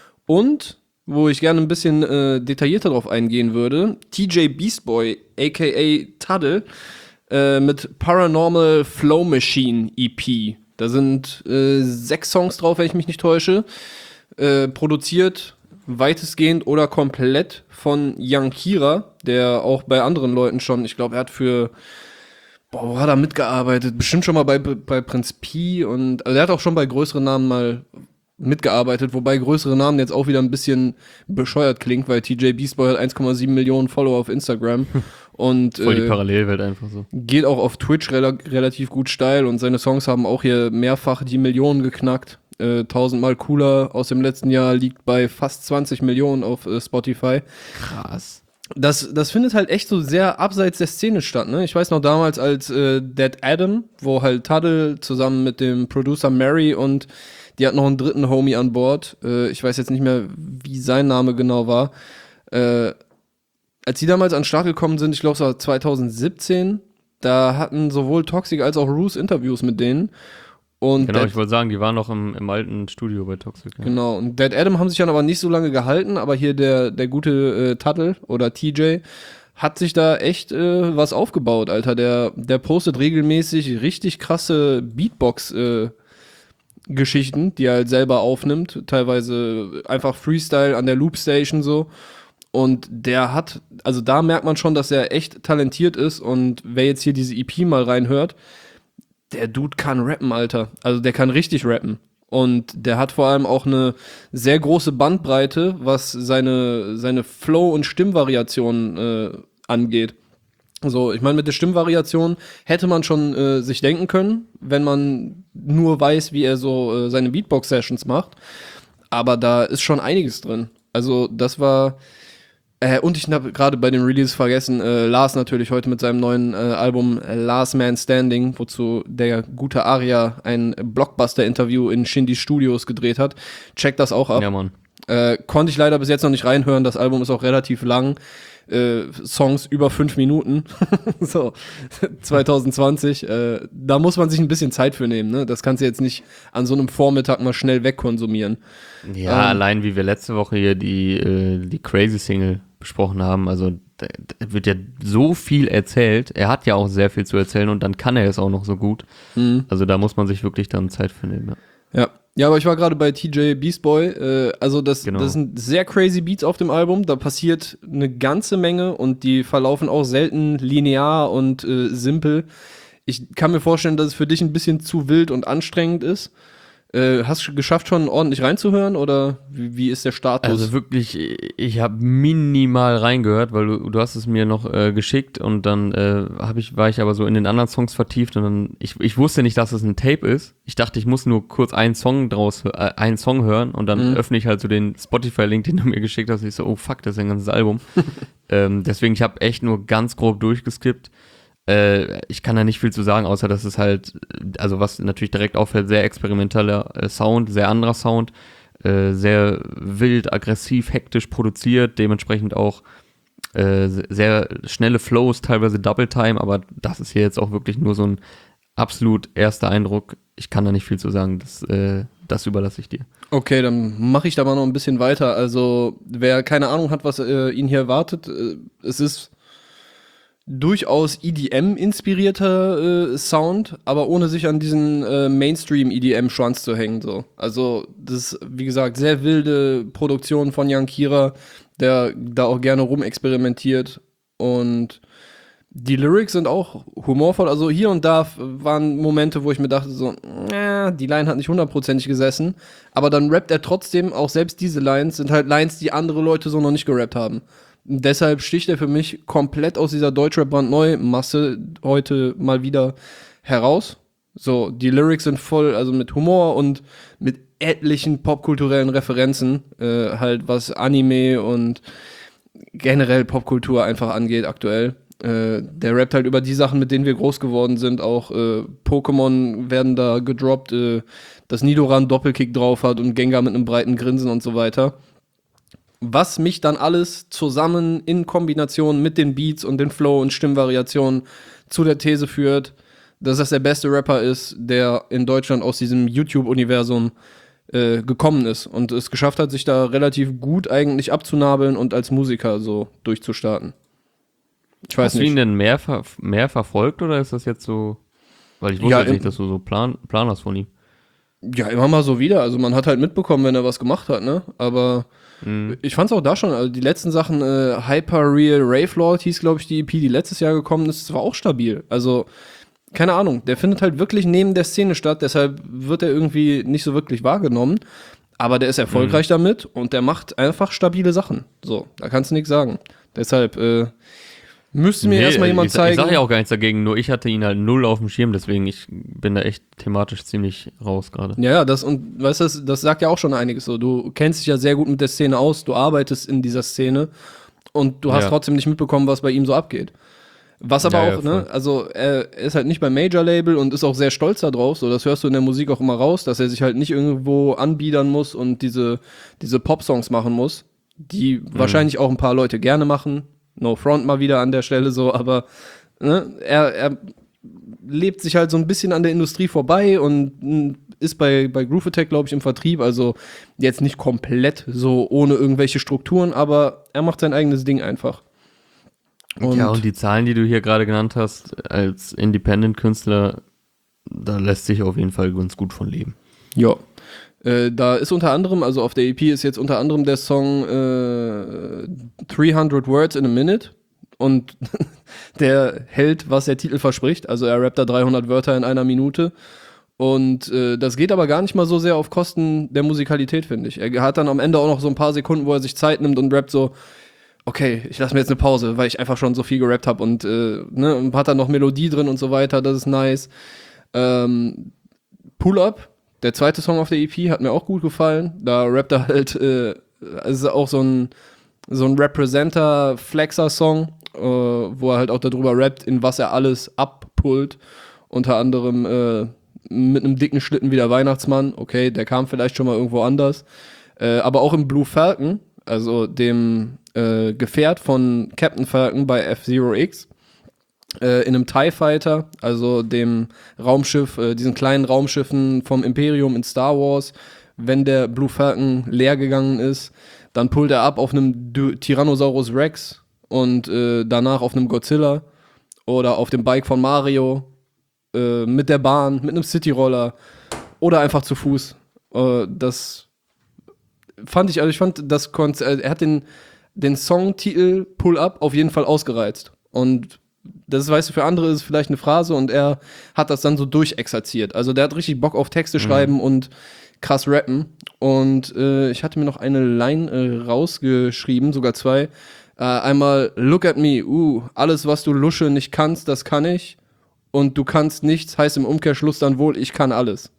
Und, wo ich gerne ein bisschen äh, detaillierter drauf eingehen würde, T J Beastboy, aka Taddle, äh, mit Paranormal Flow Machine E P. Da sind äh, sechs Songs drauf, wenn ich mich nicht täusche. Äh, produziert weitestgehend oder komplett von Young Kira, der auch bei anderen Leuten schon, ich glaube, er hat für, boah, wo hat er mitgearbeitet? Bestimmt schon mal bei, bei Prinz Pi und, also er hat auch schon bei größeren Namen mal mitgearbeitet, wobei größere Namen jetzt auch wieder ein bisschen bescheuert klingt, weil T J Beastboy hat eins Komma sieben Millionen Follower auf Instagram und Voll die äh, Parallelwelt einfach so. geht auch auf Twitch rela- relativ gut steil und seine Songs haben auch hier mehrfach die Millionen geknackt. Äh, tausendmal cooler aus dem letzten Jahr liegt bei fast zwanzig Millionen auf äh, Spotify. Krass. Das, das findet halt echt so sehr abseits der Szene statt, ne? Ich weiß noch damals als äh, Dead Adam, wo halt Taddle zusammen mit dem Producer Mary und die hat noch einen dritten Homie an Bord. Äh, ich weiß jetzt nicht mehr, wie sein Name genau war. Äh, als die damals an den Start gekommen sind, ich glaube es war zwanzig siebzehn, da hatten sowohl Toxic als auch Roos Interviews mit denen. Und Genau, Dead, ich wollte sagen, die waren noch im, im alten Studio bei Toxic. Ja. genau, und Dead Adam haben sich dann aber nicht so lange gehalten, aber hier der, der gute äh, Taddle oder T J hat sich da echt äh, was aufgebaut, Alter. Der, der postet regelmäßig richtig krasse Beatbox- äh, Geschichten, die er halt selber aufnimmt, teilweise einfach Freestyle an der Loopstation so. Und der hat, also da merkt man schon, dass er echt talentiert ist. Und wer jetzt hier diese E P mal reinhört, der Dude kann rappen, Alter. Also der kann richtig rappen. Und der hat vor allem auch eine sehr große Bandbreite, was seine, seine Flow- und Stimmvariationen äh, angeht. So, ich meine, mit der Stimmvariation hätte man schon äh, sich denken können, wenn man nur weiß, wie er so äh, seine Beatbox-Sessions macht. Aber da ist schon einiges drin. Also, das war. Äh, und ich habe gerade bei den Releases vergessen, äh, Lars natürlich heute mit seinem neuen äh, Album äh, Last Man Standing, wozu der gute Aria ein Blockbuster-Interview in Shindy Studios gedreht hat. Checkt das auch ab. Ja, Mann. Äh, konnte ich leider bis jetzt noch nicht reinhören. Das Album ist auch relativ lang. Äh, Songs über fünf Minuten. So, zwanzig zwanzig. Äh, da muss man sich ein bisschen Zeit für nehmen. Ne? Das kannst du jetzt nicht an so einem Vormittag mal schnell wegkonsumieren. Ja, Ähm, allein wie wir letzte Woche hier die, äh, die Crazy Single besprochen haben, also da, da wird ja so viel erzählt. Er hat ja auch sehr viel zu erzählen und dann kann er es auch noch so gut. Mhm. Also da muss man sich wirklich dann Zeit für nehmen. Ja. Ja. Ja, aber ich war gerade bei T J Beastboy. Äh, also das, Genau. das sind sehr crazy Beats auf dem Album. Da passiert eine ganze Menge und die verlaufen auch selten linear und äh, simpel. Ich kann mir vorstellen, dass es für dich ein bisschen zu wild und anstrengend ist. Äh, hast du geschafft, schon ordentlich reinzuhören oder wie, wie ist der Status? Also wirklich, ich habe minimal reingehört, weil du, du hast es mir noch äh, geschickt und dann äh, hab ich, war ich aber so in den anderen Songs vertieft und dann, ich, ich wusste nicht, dass es ein Tape ist. Ich dachte, ich muss nur kurz einen Song draus, äh, einen Song hören und dann Mhm. öffne ich halt so den Spotify-Link, den du mir geschickt hast und ich so, oh fuck, das ist ein ganzes Album. ähm, deswegen, ich habe echt nur ganz grob durchgeskippt. Äh, ich kann da nicht viel zu sagen, außer dass es halt, also was natürlich direkt auffällt, sehr experimenteller äh, Sound, sehr anderer Sound, äh, sehr wild, aggressiv, hektisch produziert, dementsprechend auch äh, sehr schnelle Flows, teilweise Double Time, aber das ist hier jetzt auch wirklich nur so ein absolut erster Eindruck. Ich kann da nicht viel zu sagen, das, äh, das überlasse ich dir. Okay, dann mache ich da mal noch ein bisschen weiter. Also, wer keine Ahnung hat, was äh, ihn hier erwartet, äh, es ist durchaus E D M-inspirierter äh, Sound, aber ohne sich an diesen äh, Mainstream-E D M-Schwanz zu hängen. So. Also, das ist, wie gesagt, sehr wilde Produktion von Young Kira, der da auch gerne rumexperimentiert. Und Die Lyrics sind auch humorvoll. Also hier und da waren Momente, wo ich mir dachte, so, äh, die Line hat nicht hundertprozentig gesessen. Aber dann rappt er trotzdem, auch selbst diese Lines sind halt Lines, die andere Leute so noch nicht gerappt haben. Und deshalb sticht er für mich komplett aus dieser Deutschrap-Brandneu-Masse heute mal wieder heraus. So, die Lyrics sind voll, also mit Humor und mit etlichen popkulturellen Referenzen, äh, halt was Anime und generell Popkultur einfach angeht aktuell. Äh, der rappt halt über die Sachen, mit denen wir groß geworden sind. Auch äh, Pokémon werden da gedroppt, äh, dass Nidoran Doppelkick drauf hat und Gengar mit einem breiten Grinsen und so weiter. Was mich dann alles zusammen in Kombination mit den Beats und den Flow und Stimmvariationen zu der These führt, dass das der beste Rapper ist, der in Deutschland aus diesem YouTube-Universum äh, gekommen ist und es geschafft hat, sich da relativ gut eigentlich abzunabeln und als Musiker so durchzustarten. Ich weiß Hast du nicht. ihn denn mehr, ver mehr verfolgt oder ist das jetzt so, weil ich wusste Ja, jetzt im- nicht, dass du so Plan, Plan hast von ihm. Ja, immer mal so wieder. Also man hat halt mitbekommen, wenn er was gemacht hat, ne? Aber Mhm. ich fand's auch da schon, also die letzten Sachen, äh, Hyper Real Rave Lord hieß, glaube ich, die E P, die letztes Jahr gekommen ist, das war auch stabil. Also, keine Ahnung, der findet halt wirklich neben der Szene statt, deshalb wird er irgendwie nicht so wirklich wahrgenommen. Aber der ist erfolgreich damit und der macht einfach stabile Sachen. So, da kannst du nichts sagen. Deshalb, äh, müsste mir Nee, erstmal jemand ich, zeigen. Ich sage ja auch gar nichts dagegen, nur ich hatte ihn halt null auf dem Schirm, deswegen ich bin da echt thematisch ziemlich raus gerade. Ja, ja, das und weißt du, das, das sagt ja auch schon einiges so. Du kennst dich ja sehr gut mit der Szene aus, du arbeitest in dieser Szene und du hast Ja. trotzdem nicht mitbekommen, was bei ihm so abgeht. Was aber Ja, ja, auch, ne, voll. also er ist halt nicht beim Major-Label und ist auch sehr stolz darauf, so das hörst du in der Musik auch immer raus, dass er sich halt nicht irgendwo anbiedern muss und diese, diese Pop-Songs machen muss, die wahrscheinlich auch ein paar Leute gerne machen. No front mal wieder an der Stelle so, aber ne, er, er lebt sich halt so ein bisschen an der Industrie vorbei und mh, ist bei, bei Groove Attack, glaube ich, im Vertrieb, also jetzt nicht komplett so ohne irgendwelche Strukturen, aber er macht sein eigenes Ding einfach. Und, ja, und die Zahlen, die du hier gerade genannt hast, als Independent-Künstler, da lässt sich auf jeden Fall ganz gut von leben. ja. Äh, da ist unter anderem, also auf der E P ist jetzt unter anderem der Song äh, dreihundert Words in a Minute und der hält, was der Titel verspricht. Also er rappt da dreihundert Wörter in einer Minute. Und äh, das geht aber gar nicht mal so sehr auf Kosten der Musikalität, finde ich. Er hat dann am Ende auch noch so ein paar Sekunden, wo er sich Zeit nimmt und rappt so, okay, ich lasse mir jetzt eine Pause, weil ich einfach schon so viel gerappt habe und, äh, ne, und hat dann noch Melodie drin und so weiter, das ist nice. Ähm, Pull Up, der zweite Song auf der E P, hat mir auch gut gefallen. Da rappt er halt, äh, es ist auch so ein, so ein Representer-Flexer-Song, äh, wo er halt auch darüber rappt, in was er alles abpullt. Unter anderem äh, mit einem dicken Schlitten wie der Weihnachtsmann. Okay, der kam vielleicht schon mal irgendwo anders. Äh, aber auch im Blue Falcon, also dem äh, Gefährt von Captain Falcon bei F-Zero X, äh, in einem TIE Fighter, also dem Raumschiff, äh, diesen kleinen Raumschiffen vom Imperium in Star Wars. Wenn der Blue Falcon leer gegangen ist, dann pullt er ab auf einem Du- Tyrannosaurus Rex und äh, danach auf einem Godzilla oder auf dem Bike von Mario, äh, mit der Bahn, mit einem Cityroller oder einfach zu Fuß. Äh, das fand ich, also ich fand das Konzept, er hat den, den Songtitel Pull Up auf jeden Fall ausgereizt. Und das, weißt du, für andere ist es vielleicht eine Phrase und er hat das dann so durchexerziert. Also der hat richtig Bock auf Texte schreiben und krass rappen. Und äh, ich hatte mir noch eine Line äh, rausgeschrieben, sogar zwei. Äh, einmal, look at me, uh, alles, was du Lusche nicht kannst, das kann ich. Und du kannst nichts, heißt im Umkehrschluss dann wohl, ich kann alles.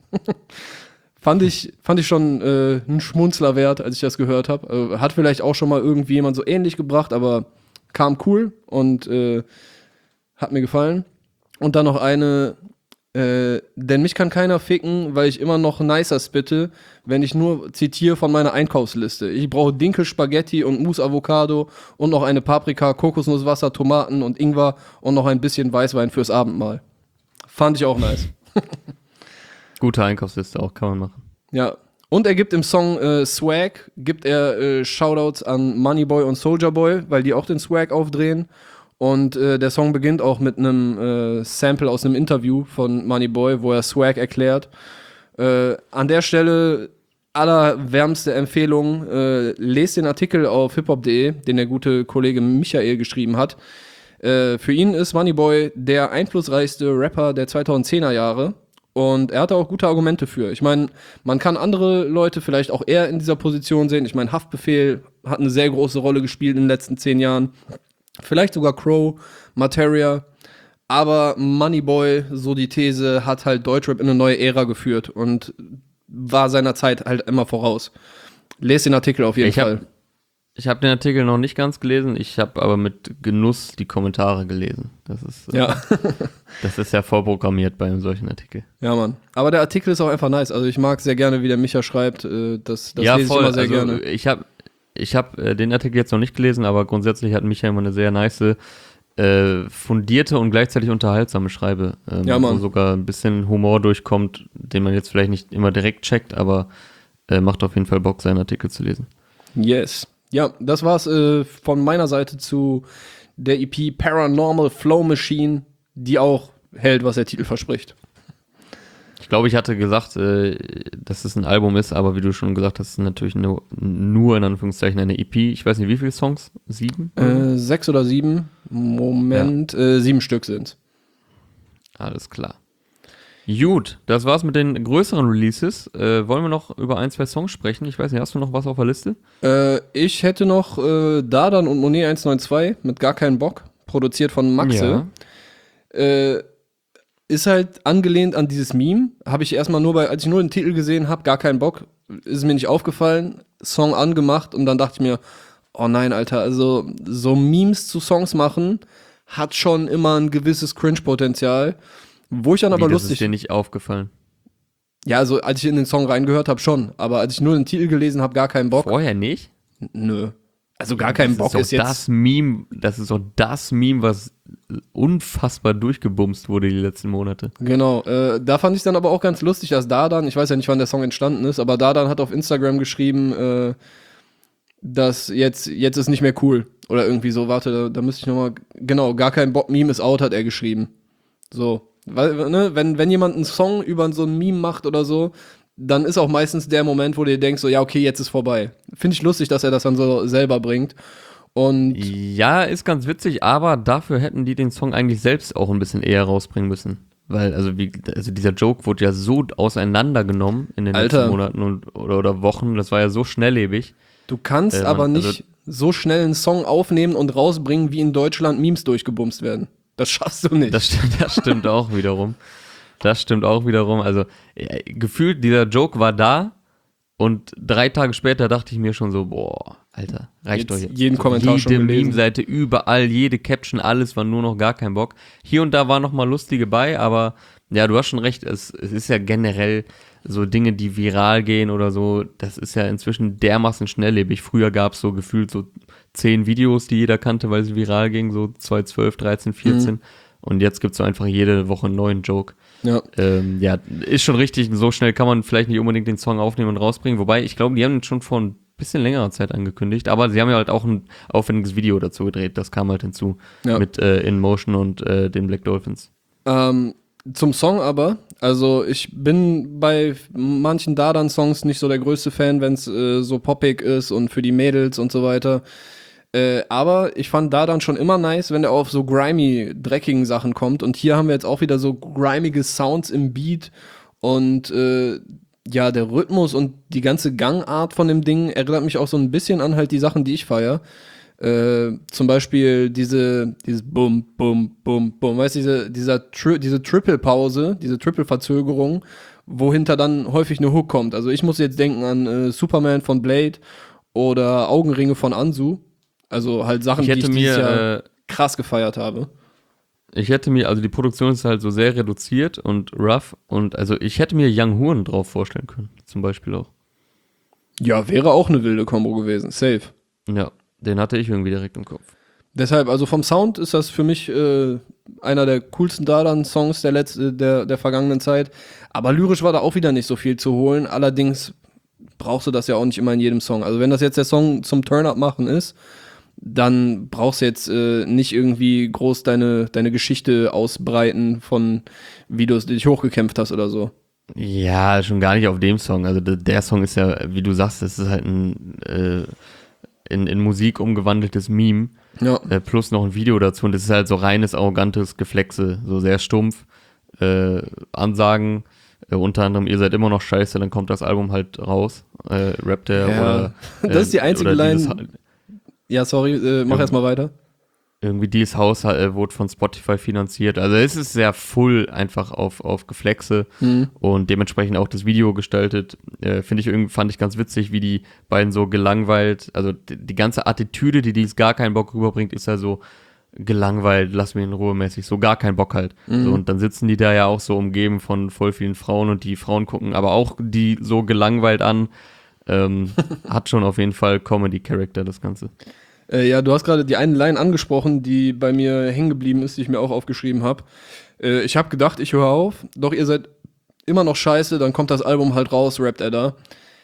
Fand ich, fand ich schon äh, ein Schmunzler wert, als ich das gehört habe. Äh, hat vielleicht auch schon mal irgendwie jemand so ähnlich gebracht, aber kam cool und äh, hat mir gefallen. Und dann noch eine, äh, denn mich kann keiner ficken, weil ich immer noch nicer spitte, wenn ich nur zitiere von meiner Einkaufsliste. Ich brauche Dinkel, Spaghetti und Mousse Avocado und noch eine Paprika, Kokosnusswasser, Tomaten und Ingwer und noch ein bisschen Weißwein fürs Abendmahl. Fand ich auch nice. Gute Einkaufsliste auch, kann man machen. Ja. Und er gibt im Song äh, Swag, gibt er äh, Shoutouts an Moneyboy und Soulja Boy, weil die auch den Swag aufdrehen. Und äh, der Song beginnt auch mit einem äh, Sample aus einem Interview von Moneyboy, wo er Swag erklärt. Äh, an der Stelle allerwärmste Empfehlung, äh, lest den Artikel auf hiphop punkt de, den der gute Kollege Michael geschrieben hat. Äh, für ihn ist Moneyboy der einflussreichste Rapper der zweitausendzehner Jahre. Und er hatte auch gute Argumente für. Ich meine, man kann andere Leute vielleicht auch eher in dieser Position sehen. Ich meine, Haftbefehl hat eine sehr große Rolle gespielt in den letzten zehn Jahren. Vielleicht sogar Crow, Materia. Aber Moneyboy, so die These, hat halt Deutschrap in eine neue Ära geführt und war seiner Zeit halt immer voraus. Lest den Artikel auf jeden ich hab, Fall. Ich habe den Artikel noch nicht ganz gelesen. Ich habe aber mit Genuss die Kommentare gelesen. Das ist, Ja. äh, das ist ja vorprogrammiert bei einem solchen Artikel. Ja, Mann. Aber der Artikel ist auch einfach nice. Also ich mag sehr gerne, wie der Micha schreibt. Äh, das das ja, lese voll. ich immer sehr also, gerne. Ich habe ich hab, äh, den Artikel jetzt noch nicht gelesen, aber grundsätzlich hat Micha immer eine sehr nice, äh, fundierte und gleichzeitig unterhaltsame Schreibe. Ähm, Ja, Mann. Wo sogar ein bisschen Humor durchkommt, den man jetzt vielleicht nicht immer direkt checkt, aber äh, macht auf jeden Fall Bock, seinen Artikel zu lesen. Yes. Ja, das war's äh, von meiner Seite zu der E P Paranormal Flow Machine, die auch hält, was der Titel verspricht. Ich glaube, ich hatte gesagt, äh, dass es ein Album ist, aber wie du schon gesagt hast, ist es natürlich nur, nur in Anführungszeichen eine E P. Ich weiß nicht, wie viele Songs? Sieben? Äh, sechs oder sieben. Moment, ja. äh, sieben Stück sind's. Alles klar. Gut, das war's mit den größeren Releases. Äh, wollen wir noch über ein, zwei Songs sprechen? Ich weiß nicht, hast du noch was auf der Liste? Äh, ich hätte noch äh, Dardan und Monet eins neun zwei mit Gar keinen Bock, produziert von Maxe. Ja. Äh, ist halt angelehnt an dieses Meme. Habe ich erstmal nur bei, als ich nur den Titel gesehen habe, Gar keinen Bock, ist mir nicht aufgefallen. Song angemacht und dann dachte ich mir, oh nein, Alter, also so Memes zu Songs machen hat schon immer ein gewisses Cringe-Potenzial. Wo ich dann aber Wie, lustig. Das ist dir nicht aufgefallen? Ja, also als ich in den Song reingehört habe, schon. Aber als ich nur den Titel gelesen habe, gar keinen Bock. Vorher nicht? Nö. Also gar keinen Bock ist, ist doch jetzt. Das Meme, das ist doch das Meme, was unfassbar durchgebumst wurde die letzten Monate. Genau. Äh, da fand ich dann aber auch ganz lustig, dass Dardan, ich weiß ja nicht, wann der Song entstanden ist, aber Dardan hat auf Instagram geschrieben, äh, dass jetzt, jetzt ist nicht mehr cool. Oder irgendwie so, warte, da, da müsste ich nochmal. Genau, gar kein Bock, Meme ist out, hat er geschrieben. So. Weil, ne, wenn, wenn jemand einen Song über so ein Meme macht oder so, dann ist auch meistens der Moment, wo du dir denkst, so, ja, okay, jetzt ist vorbei. Finde ich lustig, dass er das dann so selber bringt. Und ja, ist ganz witzig, aber dafür hätten die den Song eigentlich selbst auch ein bisschen eher rausbringen müssen. Weil, also, wie, also dieser Joke wurde ja so auseinandergenommen in den Alter. letzten Monaten und, oder, oder Wochen, das war ja so schnelllebig. du kannst Äh, man- aber nicht also- so schnell einen Song aufnehmen und rausbringen, wie in Deutschland Memes durchgebumst werden. Das schaffst du nicht. Das, st- das stimmt auch wiederum. Das stimmt auch wiederum. Also, äh, gefühlt, dieser Joke war da und drei Tage später dachte ich mir schon so, boah, Alter, reicht Jetzt doch jetzt. jeden Kommentar schon Jede gelesen. Meme-Seite, überall, jede Caption, alles war nur noch gar kein Bock. Hier und da war noch mal lustige bei, aber ja, du hast schon recht, es, es ist ja generell so Dinge, die viral gehen oder so, das ist ja inzwischen dermaßen schnelllebig. Früher gab es so gefühlt so zehn Videos, die jeder kannte, weil sie viral gingen, so zwanzig zwölf, dreizehn, vierzehn. Mhm. Und jetzt gibt es so einfach jede Woche einen neuen Joke. Ja. Ähm, ja, ist schon richtig, so schnell kann man vielleicht nicht unbedingt den Song aufnehmen und rausbringen. Wobei, ich glaube, die haben ihn schon vor ein bisschen längerer Zeit angekündigt, aber sie haben ja halt auch ein aufwendiges Video dazu gedreht, das kam halt hinzu. Ja. Mit äh, In Motion und äh, den Black Dolphins. Ähm, zum Song aber, also ich bin bei manchen Dardan-Songs nicht so der größte Fan, wenn es äh, so poppig ist und für die Mädels und so weiter. Äh, aber ich fand Dardan schon immer nice, wenn er auf so grimy, dreckigen Sachen kommt. Und hier haben wir jetzt auch wieder so grimige Sounds im Beat und äh, ja, der Rhythmus und die ganze Gangart von dem Ding erinnert mich auch so ein bisschen an halt die Sachen, die ich feiere. Äh, zum Beispiel diese, dieses Bum, Bum, Bum, Bum, weißt du, diese, dieser Tri- diese Triple-Pause, diese Triple-Verzögerung, wohinter dann häufig eine Hook kommt. Also ich muss jetzt denken an äh, Superman von Blade oder Augenringe von Anzu. Also halt Sachen, Ich die hätte ich dieses mir, Jahr äh, krass gefeiert habe. ich hätte mir, also die Produktion ist halt so sehr reduziert und rough und also ich hätte mir Young Horn drauf vorstellen können, zum Beispiel auch. Ja, wäre auch eine wilde Kombo gewesen, safe. Ja, den hatte ich irgendwie direkt im Kopf. Deshalb, also vom Sound ist das für mich äh, einer der coolsten Dardan-Songs der, letz- der, der vergangenen Zeit. Aber lyrisch war da auch wieder nicht so viel zu holen. Allerdings brauchst du das ja auch nicht immer in jedem Song. Also wenn das jetzt der Song zum Turn-Up machen ist, dann brauchst du jetzt äh, nicht irgendwie groß deine, deine Geschichte ausbreiten von wie du es dich hochgekämpft hast oder so. Ja, schon gar nicht auf dem Song. Also der, der Song ist ja, wie du sagst, das ist halt ein äh, in, in Musik umgewandeltes Meme. Ja. Äh, plus noch ein Video dazu und das ist halt so reines, arrogantes Geflexe, so sehr stumpf. Äh, Ansagen, äh, unter anderem, ihr seid immer noch scheiße, dann kommt das Album halt raus, äh, rappt er Ja. oder äh, Das ist die einzige oder dieses, Line. Ja, sorry, äh, mach Ja. erst mal weiter. irgendwie dieses Haus äh, wurde von Spotify finanziert, also es ist sehr full einfach auf, auf Geflexe Mhm. und dementsprechend auch das Video gestaltet, äh, finde ich irgendwie, fand ich ganz witzig, wie die beiden so gelangweilt, also die, die ganze Attitüde, die dies gar keinen Bock rüberbringt, ist ja so gelangweilt, lass mich in Ruhe mäßig, so gar keinen Bock halt. Mhm. So, und dann sitzen die da ja auch so umgeben von voll vielen Frauen und die Frauen gucken aber auch die so gelangweilt an. Ähm, hat schon auf jeden Fall Comedy-Character, das Ganze. Äh, ja, du hast gerade die eine Line angesprochen, die bei mir hängen geblieben ist, die ich mir auch aufgeschrieben habe. Äh, ich habe gedacht, ich höre auf, doch ihr seid immer noch scheiße, dann kommt das Album halt raus, rappt er da.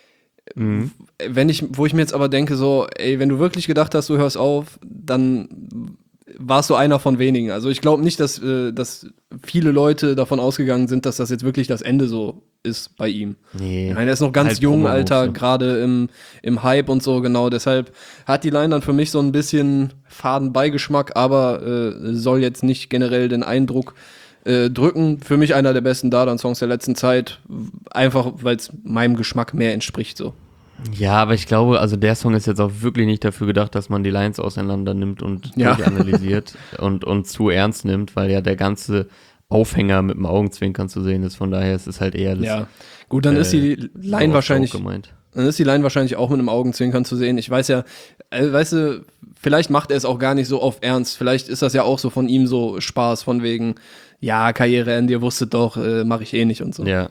Mhm. Wenn ich, wo ich mir jetzt aber denke, so, ey, wenn du wirklich gedacht hast, du hörst auf, dann warst du einer von wenigen. Also ich glaube nicht, dass, äh, dass viele Leute davon ausgegangen sind, dass das jetzt wirklich das Ende so ist bei ihm. Nee. Ich meine, er ist noch ganz Halt jung, Promo-Moves, Alter, ne? gerade im, im Hype und so, genau. Deshalb hat die Line dann für mich so ein bisschen faden Beigeschmack, aber äh, soll jetzt nicht generell den Eindruck äh, drücken. Für mich einer der besten Dardan-Songs der letzten Zeit, einfach weil es meinem Geschmack mehr entspricht, so. Ja, aber ich glaube, also der Song ist jetzt auch wirklich nicht dafür gedacht, dass man die Lines auseinander nimmt und Ja. durchanalysiert und, und zu ernst nimmt, weil ja der ganze Aufhänger mit dem Augenzwinkern zu sehen ist. Von daher ist es halt eher das, Ja, gut, dann ist die so Line auf wahrscheinlich, Joke gemeint. dann ist die Line wahrscheinlich auch mit einem Augenzwinkern zu sehen. Ich weiß ja, äh, weißt du, vielleicht macht er es auch gar nicht so auf Ernst. Vielleicht ist das ja auch so von ihm so Spaß, von wegen, ja, Karriereende, ihr wusstet doch, äh, mache ich eh nicht und so. Ja.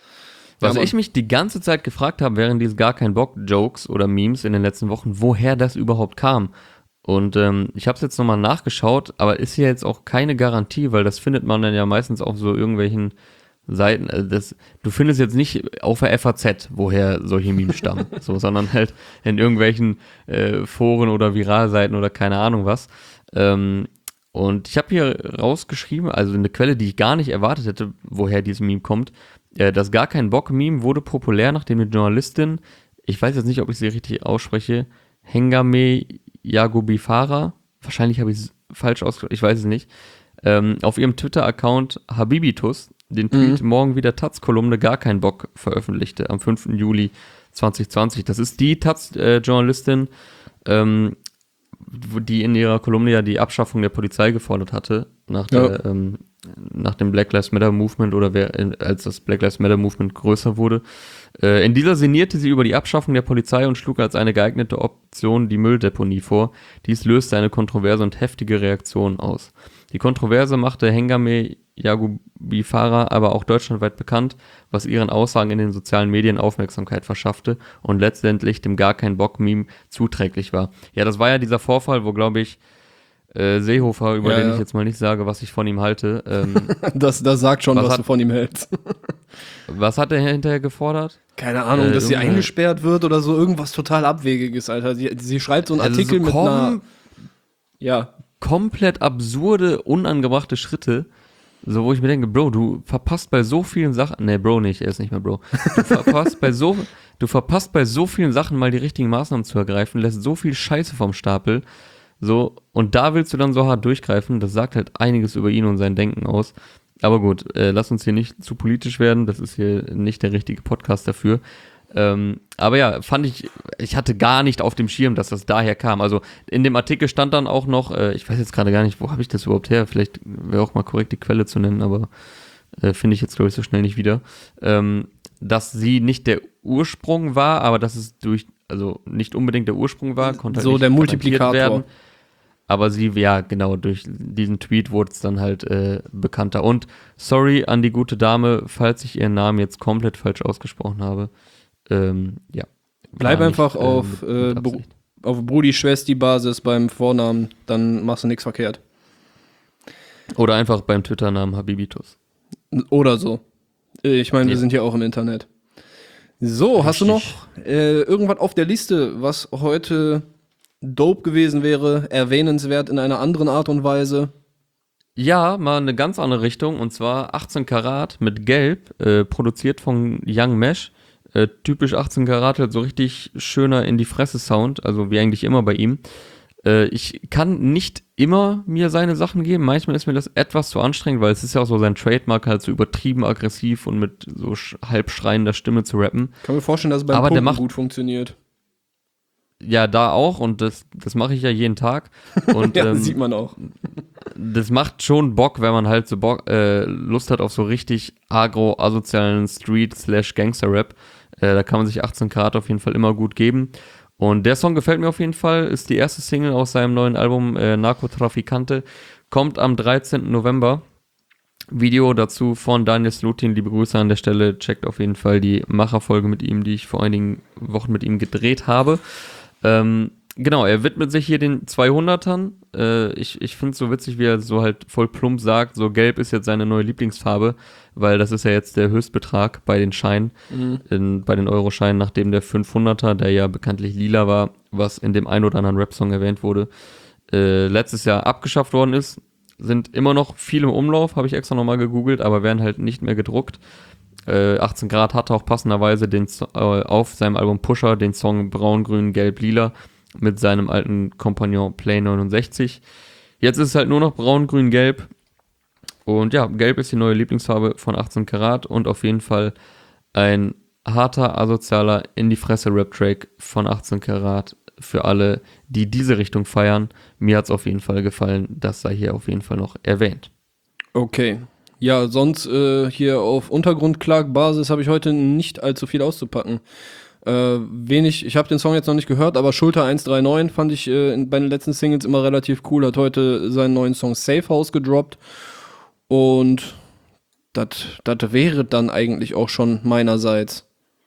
Was Ja, ich mich die ganze Zeit gefragt habe, während dieses gar kein Bock-Jokes oder Memes in den letzten Wochen, woher das überhaupt kam. Und ähm, ich habe es jetzt nochmal nachgeschaut, aber ist hier jetzt auch keine Garantie, weil das findet man dann ja meistens auf so irgendwelchen Seiten. Also das, du findest jetzt nicht auf der F A Z, woher solche Memes stammen, so, sondern halt in irgendwelchen äh, Foren oder Viralseiten oder keine Ahnung was. Ähm, und ich habe hier rausgeschrieben, also eine Quelle, die ich gar nicht erwartet hätte, woher dieses Meme kommt. Äh, das gar kein Bock-Meme wurde populär, nachdem eine Journalistin, ich weiß jetzt nicht, ob ich sie richtig ausspreche, Hengame Yagubifara, wahrscheinlich habe ich es falsch ausgesprochen, ich weiß es nicht, ähm, auf ihrem Twitter-Account Habibitus den Tweet Mhm. morgen wieder Taz-Kolumne gar kein Bock veröffentlichte, am fünften Juli zweitausendzwanzig. Das ist die Taz-Journalistin, ähm, wo- die in ihrer Kolumne ja die Abschaffung der Polizei gefordert hatte, nach, Ja. der, ähm, nach dem Black Lives Matter Movement oder wer, als das Black Lives Matter Movement größer wurde. Äh, in dieser sinnierte sie über die Abschaffung der Polizei und schlug als eine geeignete Option die Mülldeponie vor. Dies löste eine kontroverse und heftige Reaktion aus. Die Kontroverse machte Hengame Yagubifara aber auch deutschlandweit bekannt, was ihren Aussagen in den sozialen Medien Aufmerksamkeit verschaffte und letztendlich dem gar kein Bock-Meme zuträglich war. Ja, das war ja dieser Vorfall, wo, glaube ich, äh, Seehofer, über Ja, den ja. ich jetzt mal nicht sage, was ich von ihm halte, ähm, Das, das sagt schon, Was was, hat- du von ihm hältst. was hat er hinterher gefordert? Keine Ahnung, Äh, dass sie irgendeine- eingesperrt wird oder so, irgendwas total Abwegiges, Alter. Sie, sie schreibt so einen Also Artikel so mit kom- einer. Ja, komplett absurde, unangebrachte Schritte, so wo ich mir denke, Bro, du verpasst bei so vielen Sachen, ne, Bro nicht, er ist nicht mehr Bro, du verpasst bei so, du verpasst bei so vielen Sachen mal die richtigen Maßnahmen zu ergreifen, lässt so viel Scheiße vom Stapel, so, und da willst du dann so hart durchgreifen, das sagt halt einiges über ihn und sein Denken aus, aber gut, äh, lass uns hier nicht zu politisch werden, das ist hier nicht der richtige Podcast dafür. Ähm, aber ja, fand ich, ich hatte gar nicht auf dem Schirm, dass das daher kam. Also in dem Artikel stand dann auch noch, äh, ich weiß jetzt gerade gar nicht, wo habe ich das überhaupt her? Vielleicht wäre auch mal korrekt, die Quelle zu nennen, aber äh, finde ich jetzt, glaube ich, so schnell nicht wieder. Ähm, dass sie nicht der Ursprung war, aber dass es durch, also nicht unbedingt der Ursprung war, konnte halt so nicht der garantiert Multiplikator. werden. Aber sie, ja, genau, durch diesen Tweet wurde es dann halt äh, bekannter. Und sorry an die gute Dame, falls ich ihren Namen jetzt komplett falsch ausgesprochen habe. Ähm, ja. Bleib War einfach nicht, äh, auf, mit- äh, mit Bru- Absicht. auf Brudi-Schwesti-Basis beim Vornamen, dann machst du nichts verkehrt. Oder einfach beim Twitter-Namen Habibitus. Oder so. Äh, Ich meine, wir Ja. sind ja auch im Internet. So, hast du noch Richtig. äh, irgendwas auf der Liste, was heute dope gewesen wäre, erwähnenswert in einer anderen Art und Weise? Ja, mal eine ganz andere Richtung, und zwar achtzehn Karat mit Gelb, äh, produziert von Young Mesh. Äh, typisch achtzehn Karat, halt so richtig schöner in die Fresse Sound, also wie eigentlich immer bei ihm. Äh, ich kann nicht immer mir seine Sachen geben. Manchmal ist mir das etwas zu anstrengend, weil es ist ja auch so sein Trademark, halt so übertrieben aggressiv und mit so sch- halb schreiender Stimme zu rappen. Ich kann mir vorstellen, dass es beim Aber der Pumpen macht- gut funktioniert. Ja, da auch und das, das mache ich ja jeden Tag. Und Ja, ähm, sieht man auch. das macht schon Bock, wenn man halt so Bock, äh, Lust hat auf so richtig agro-asozialen Street-slash-Gangster-Rap. Äh, da kann man sich achtzehn Grad auf jeden Fall immer gut geben. Und der Song gefällt mir auf jeden Fall, ist die erste Single aus seinem neuen Album äh, Narcotraficante, kommt am dreizehnten November. Video dazu von Daniel Slutin, liebe Grüße an der Stelle, checkt auf jeden Fall die Macherfolge mit ihm, die ich vor einigen Wochen mit ihm gedreht habe. Ähm, genau, er widmet sich hier den zweihundertern. Äh, ich ich finde es so witzig, wie er so halt voll plump sagt, so gelb ist jetzt seine neue Lieblingsfarbe, weil das ist ja jetzt der Höchstbetrag bei den Scheinen, Mhm. in, bei den Euro-Scheinen, nachdem der fünfhunderter, der ja bekanntlich lila war, was in dem ein oder anderen Rap-Song erwähnt wurde, äh, letztes Jahr abgeschafft worden ist. Sind immer noch viel im Umlauf, habe ich extra nochmal gegoogelt, aber werden halt nicht mehr gedruckt. Äh, achtzehn Grad hatte auch passenderweise den, äh, auf seinem Album Pusher den Song Braun, Grün, Gelb, Lila mit seinem alten Kompagnon Play neunundsechzig. Jetzt ist es halt nur noch Braun, Grün, Gelb. Und ja, Gelb ist die neue Lieblingsfarbe von achtzehn Karat und auf jeden Fall ein harter, asozialer In-die-Fresse-Rap-Track von achtzehn Karat für alle, die diese Richtung feiern. Mir hat es auf jeden Fall gefallen, das sei hier auf jeden Fall noch erwähnt. Okay. Ja, sonst äh, hier auf Untergrundklag-Basis habe ich heute nicht allzu viel auszupacken. Äh, wenig, ich habe den Song jetzt noch nicht gehört, aber Schulter eins drei neun fand ich äh, in, bei den letzten Singles immer relativ cool. Hat heute seinen neuen Song Safe House gedroppt. Und das wäre dann eigentlich auch schon meinerseits.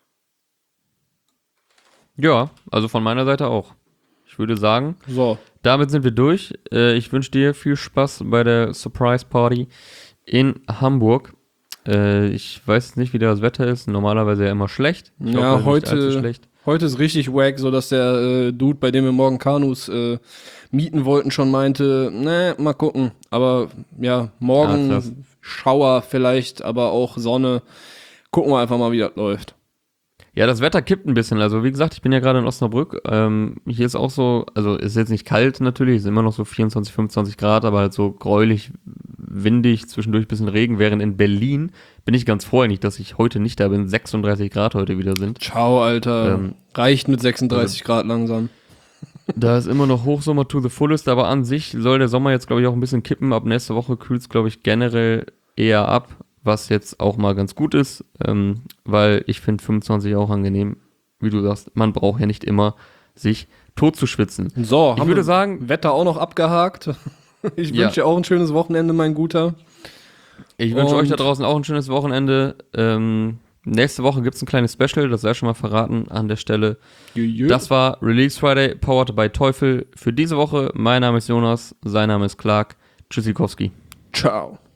Ja, also von meiner Seite auch. Ich würde sagen, So. damit sind wir durch. Äh, ich wünsche dir viel Spaß bei der Surprise Party in Hamburg. Äh, ich weiß nicht, wie das Wetter ist. Normalerweise ja immer schlecht. Ich Ja, hoffe, nicht allzu heute, schlecht. heute ist richtig wack, so dass der äh, Dude, bei dem wir morgen Kanus äh, mieten wollten, schon meinte, ne, mal gucken. Aber ja, morgen Ah, krass. Schauer vielleicht, aber auch Sonne. Gucken wir einfach mal, wie das läuft. Ja, das Wetter kippt ein bisschen. Also wie gesagt, ich bin ja gerade in Osnabrück. Ähm, hier ist auch so, also ist jetzt nicht kalt natürlich, es ist immer noch so vierundzwanzig, fünfundzwanzig Grad, aber halt so gräulich, windig, zwischendurch ein bisschen Regen. Während in Berlin bin ich ganz froh eigentlich, dass ich heute nicht da bin. sechsunddreißig Grad heute wieder sind. Ciao, Alter. Ähm, Reicht mit sechsunddreißig Grad langsam. Da ist immer noch Hochsommer to the fullest, aber an sich soll der Sommer jetzt, glaube ich, auch ein bisschen kippen. Ab nächste Woche kühlt es, glaube ich, generell eher ab, was jetzt auch mal ganz gut ist, ähm, weil ich finde fünfundzwanzig auch angenehm. Wie du sagst, man braucht ja nicht immer sich tot zu schwitzen. So, Ich haben würde wir sagen, Wetter auch noch abgehakt. Ich Ja. wünsche dir auch ein schönes Wochenende, mein Guter. ich wünsche Und- euch da draußen auch ein schönes Wochenende. Ähm, nächste Woche gibt es ein kleines Special, das sei schon mal verraten an der Stelle. Das war Release Friday, powered by Teufel. Für diese Woche, mein Name ist Jonas, sein Name ist Clark. Tschüssikowski. Ciao.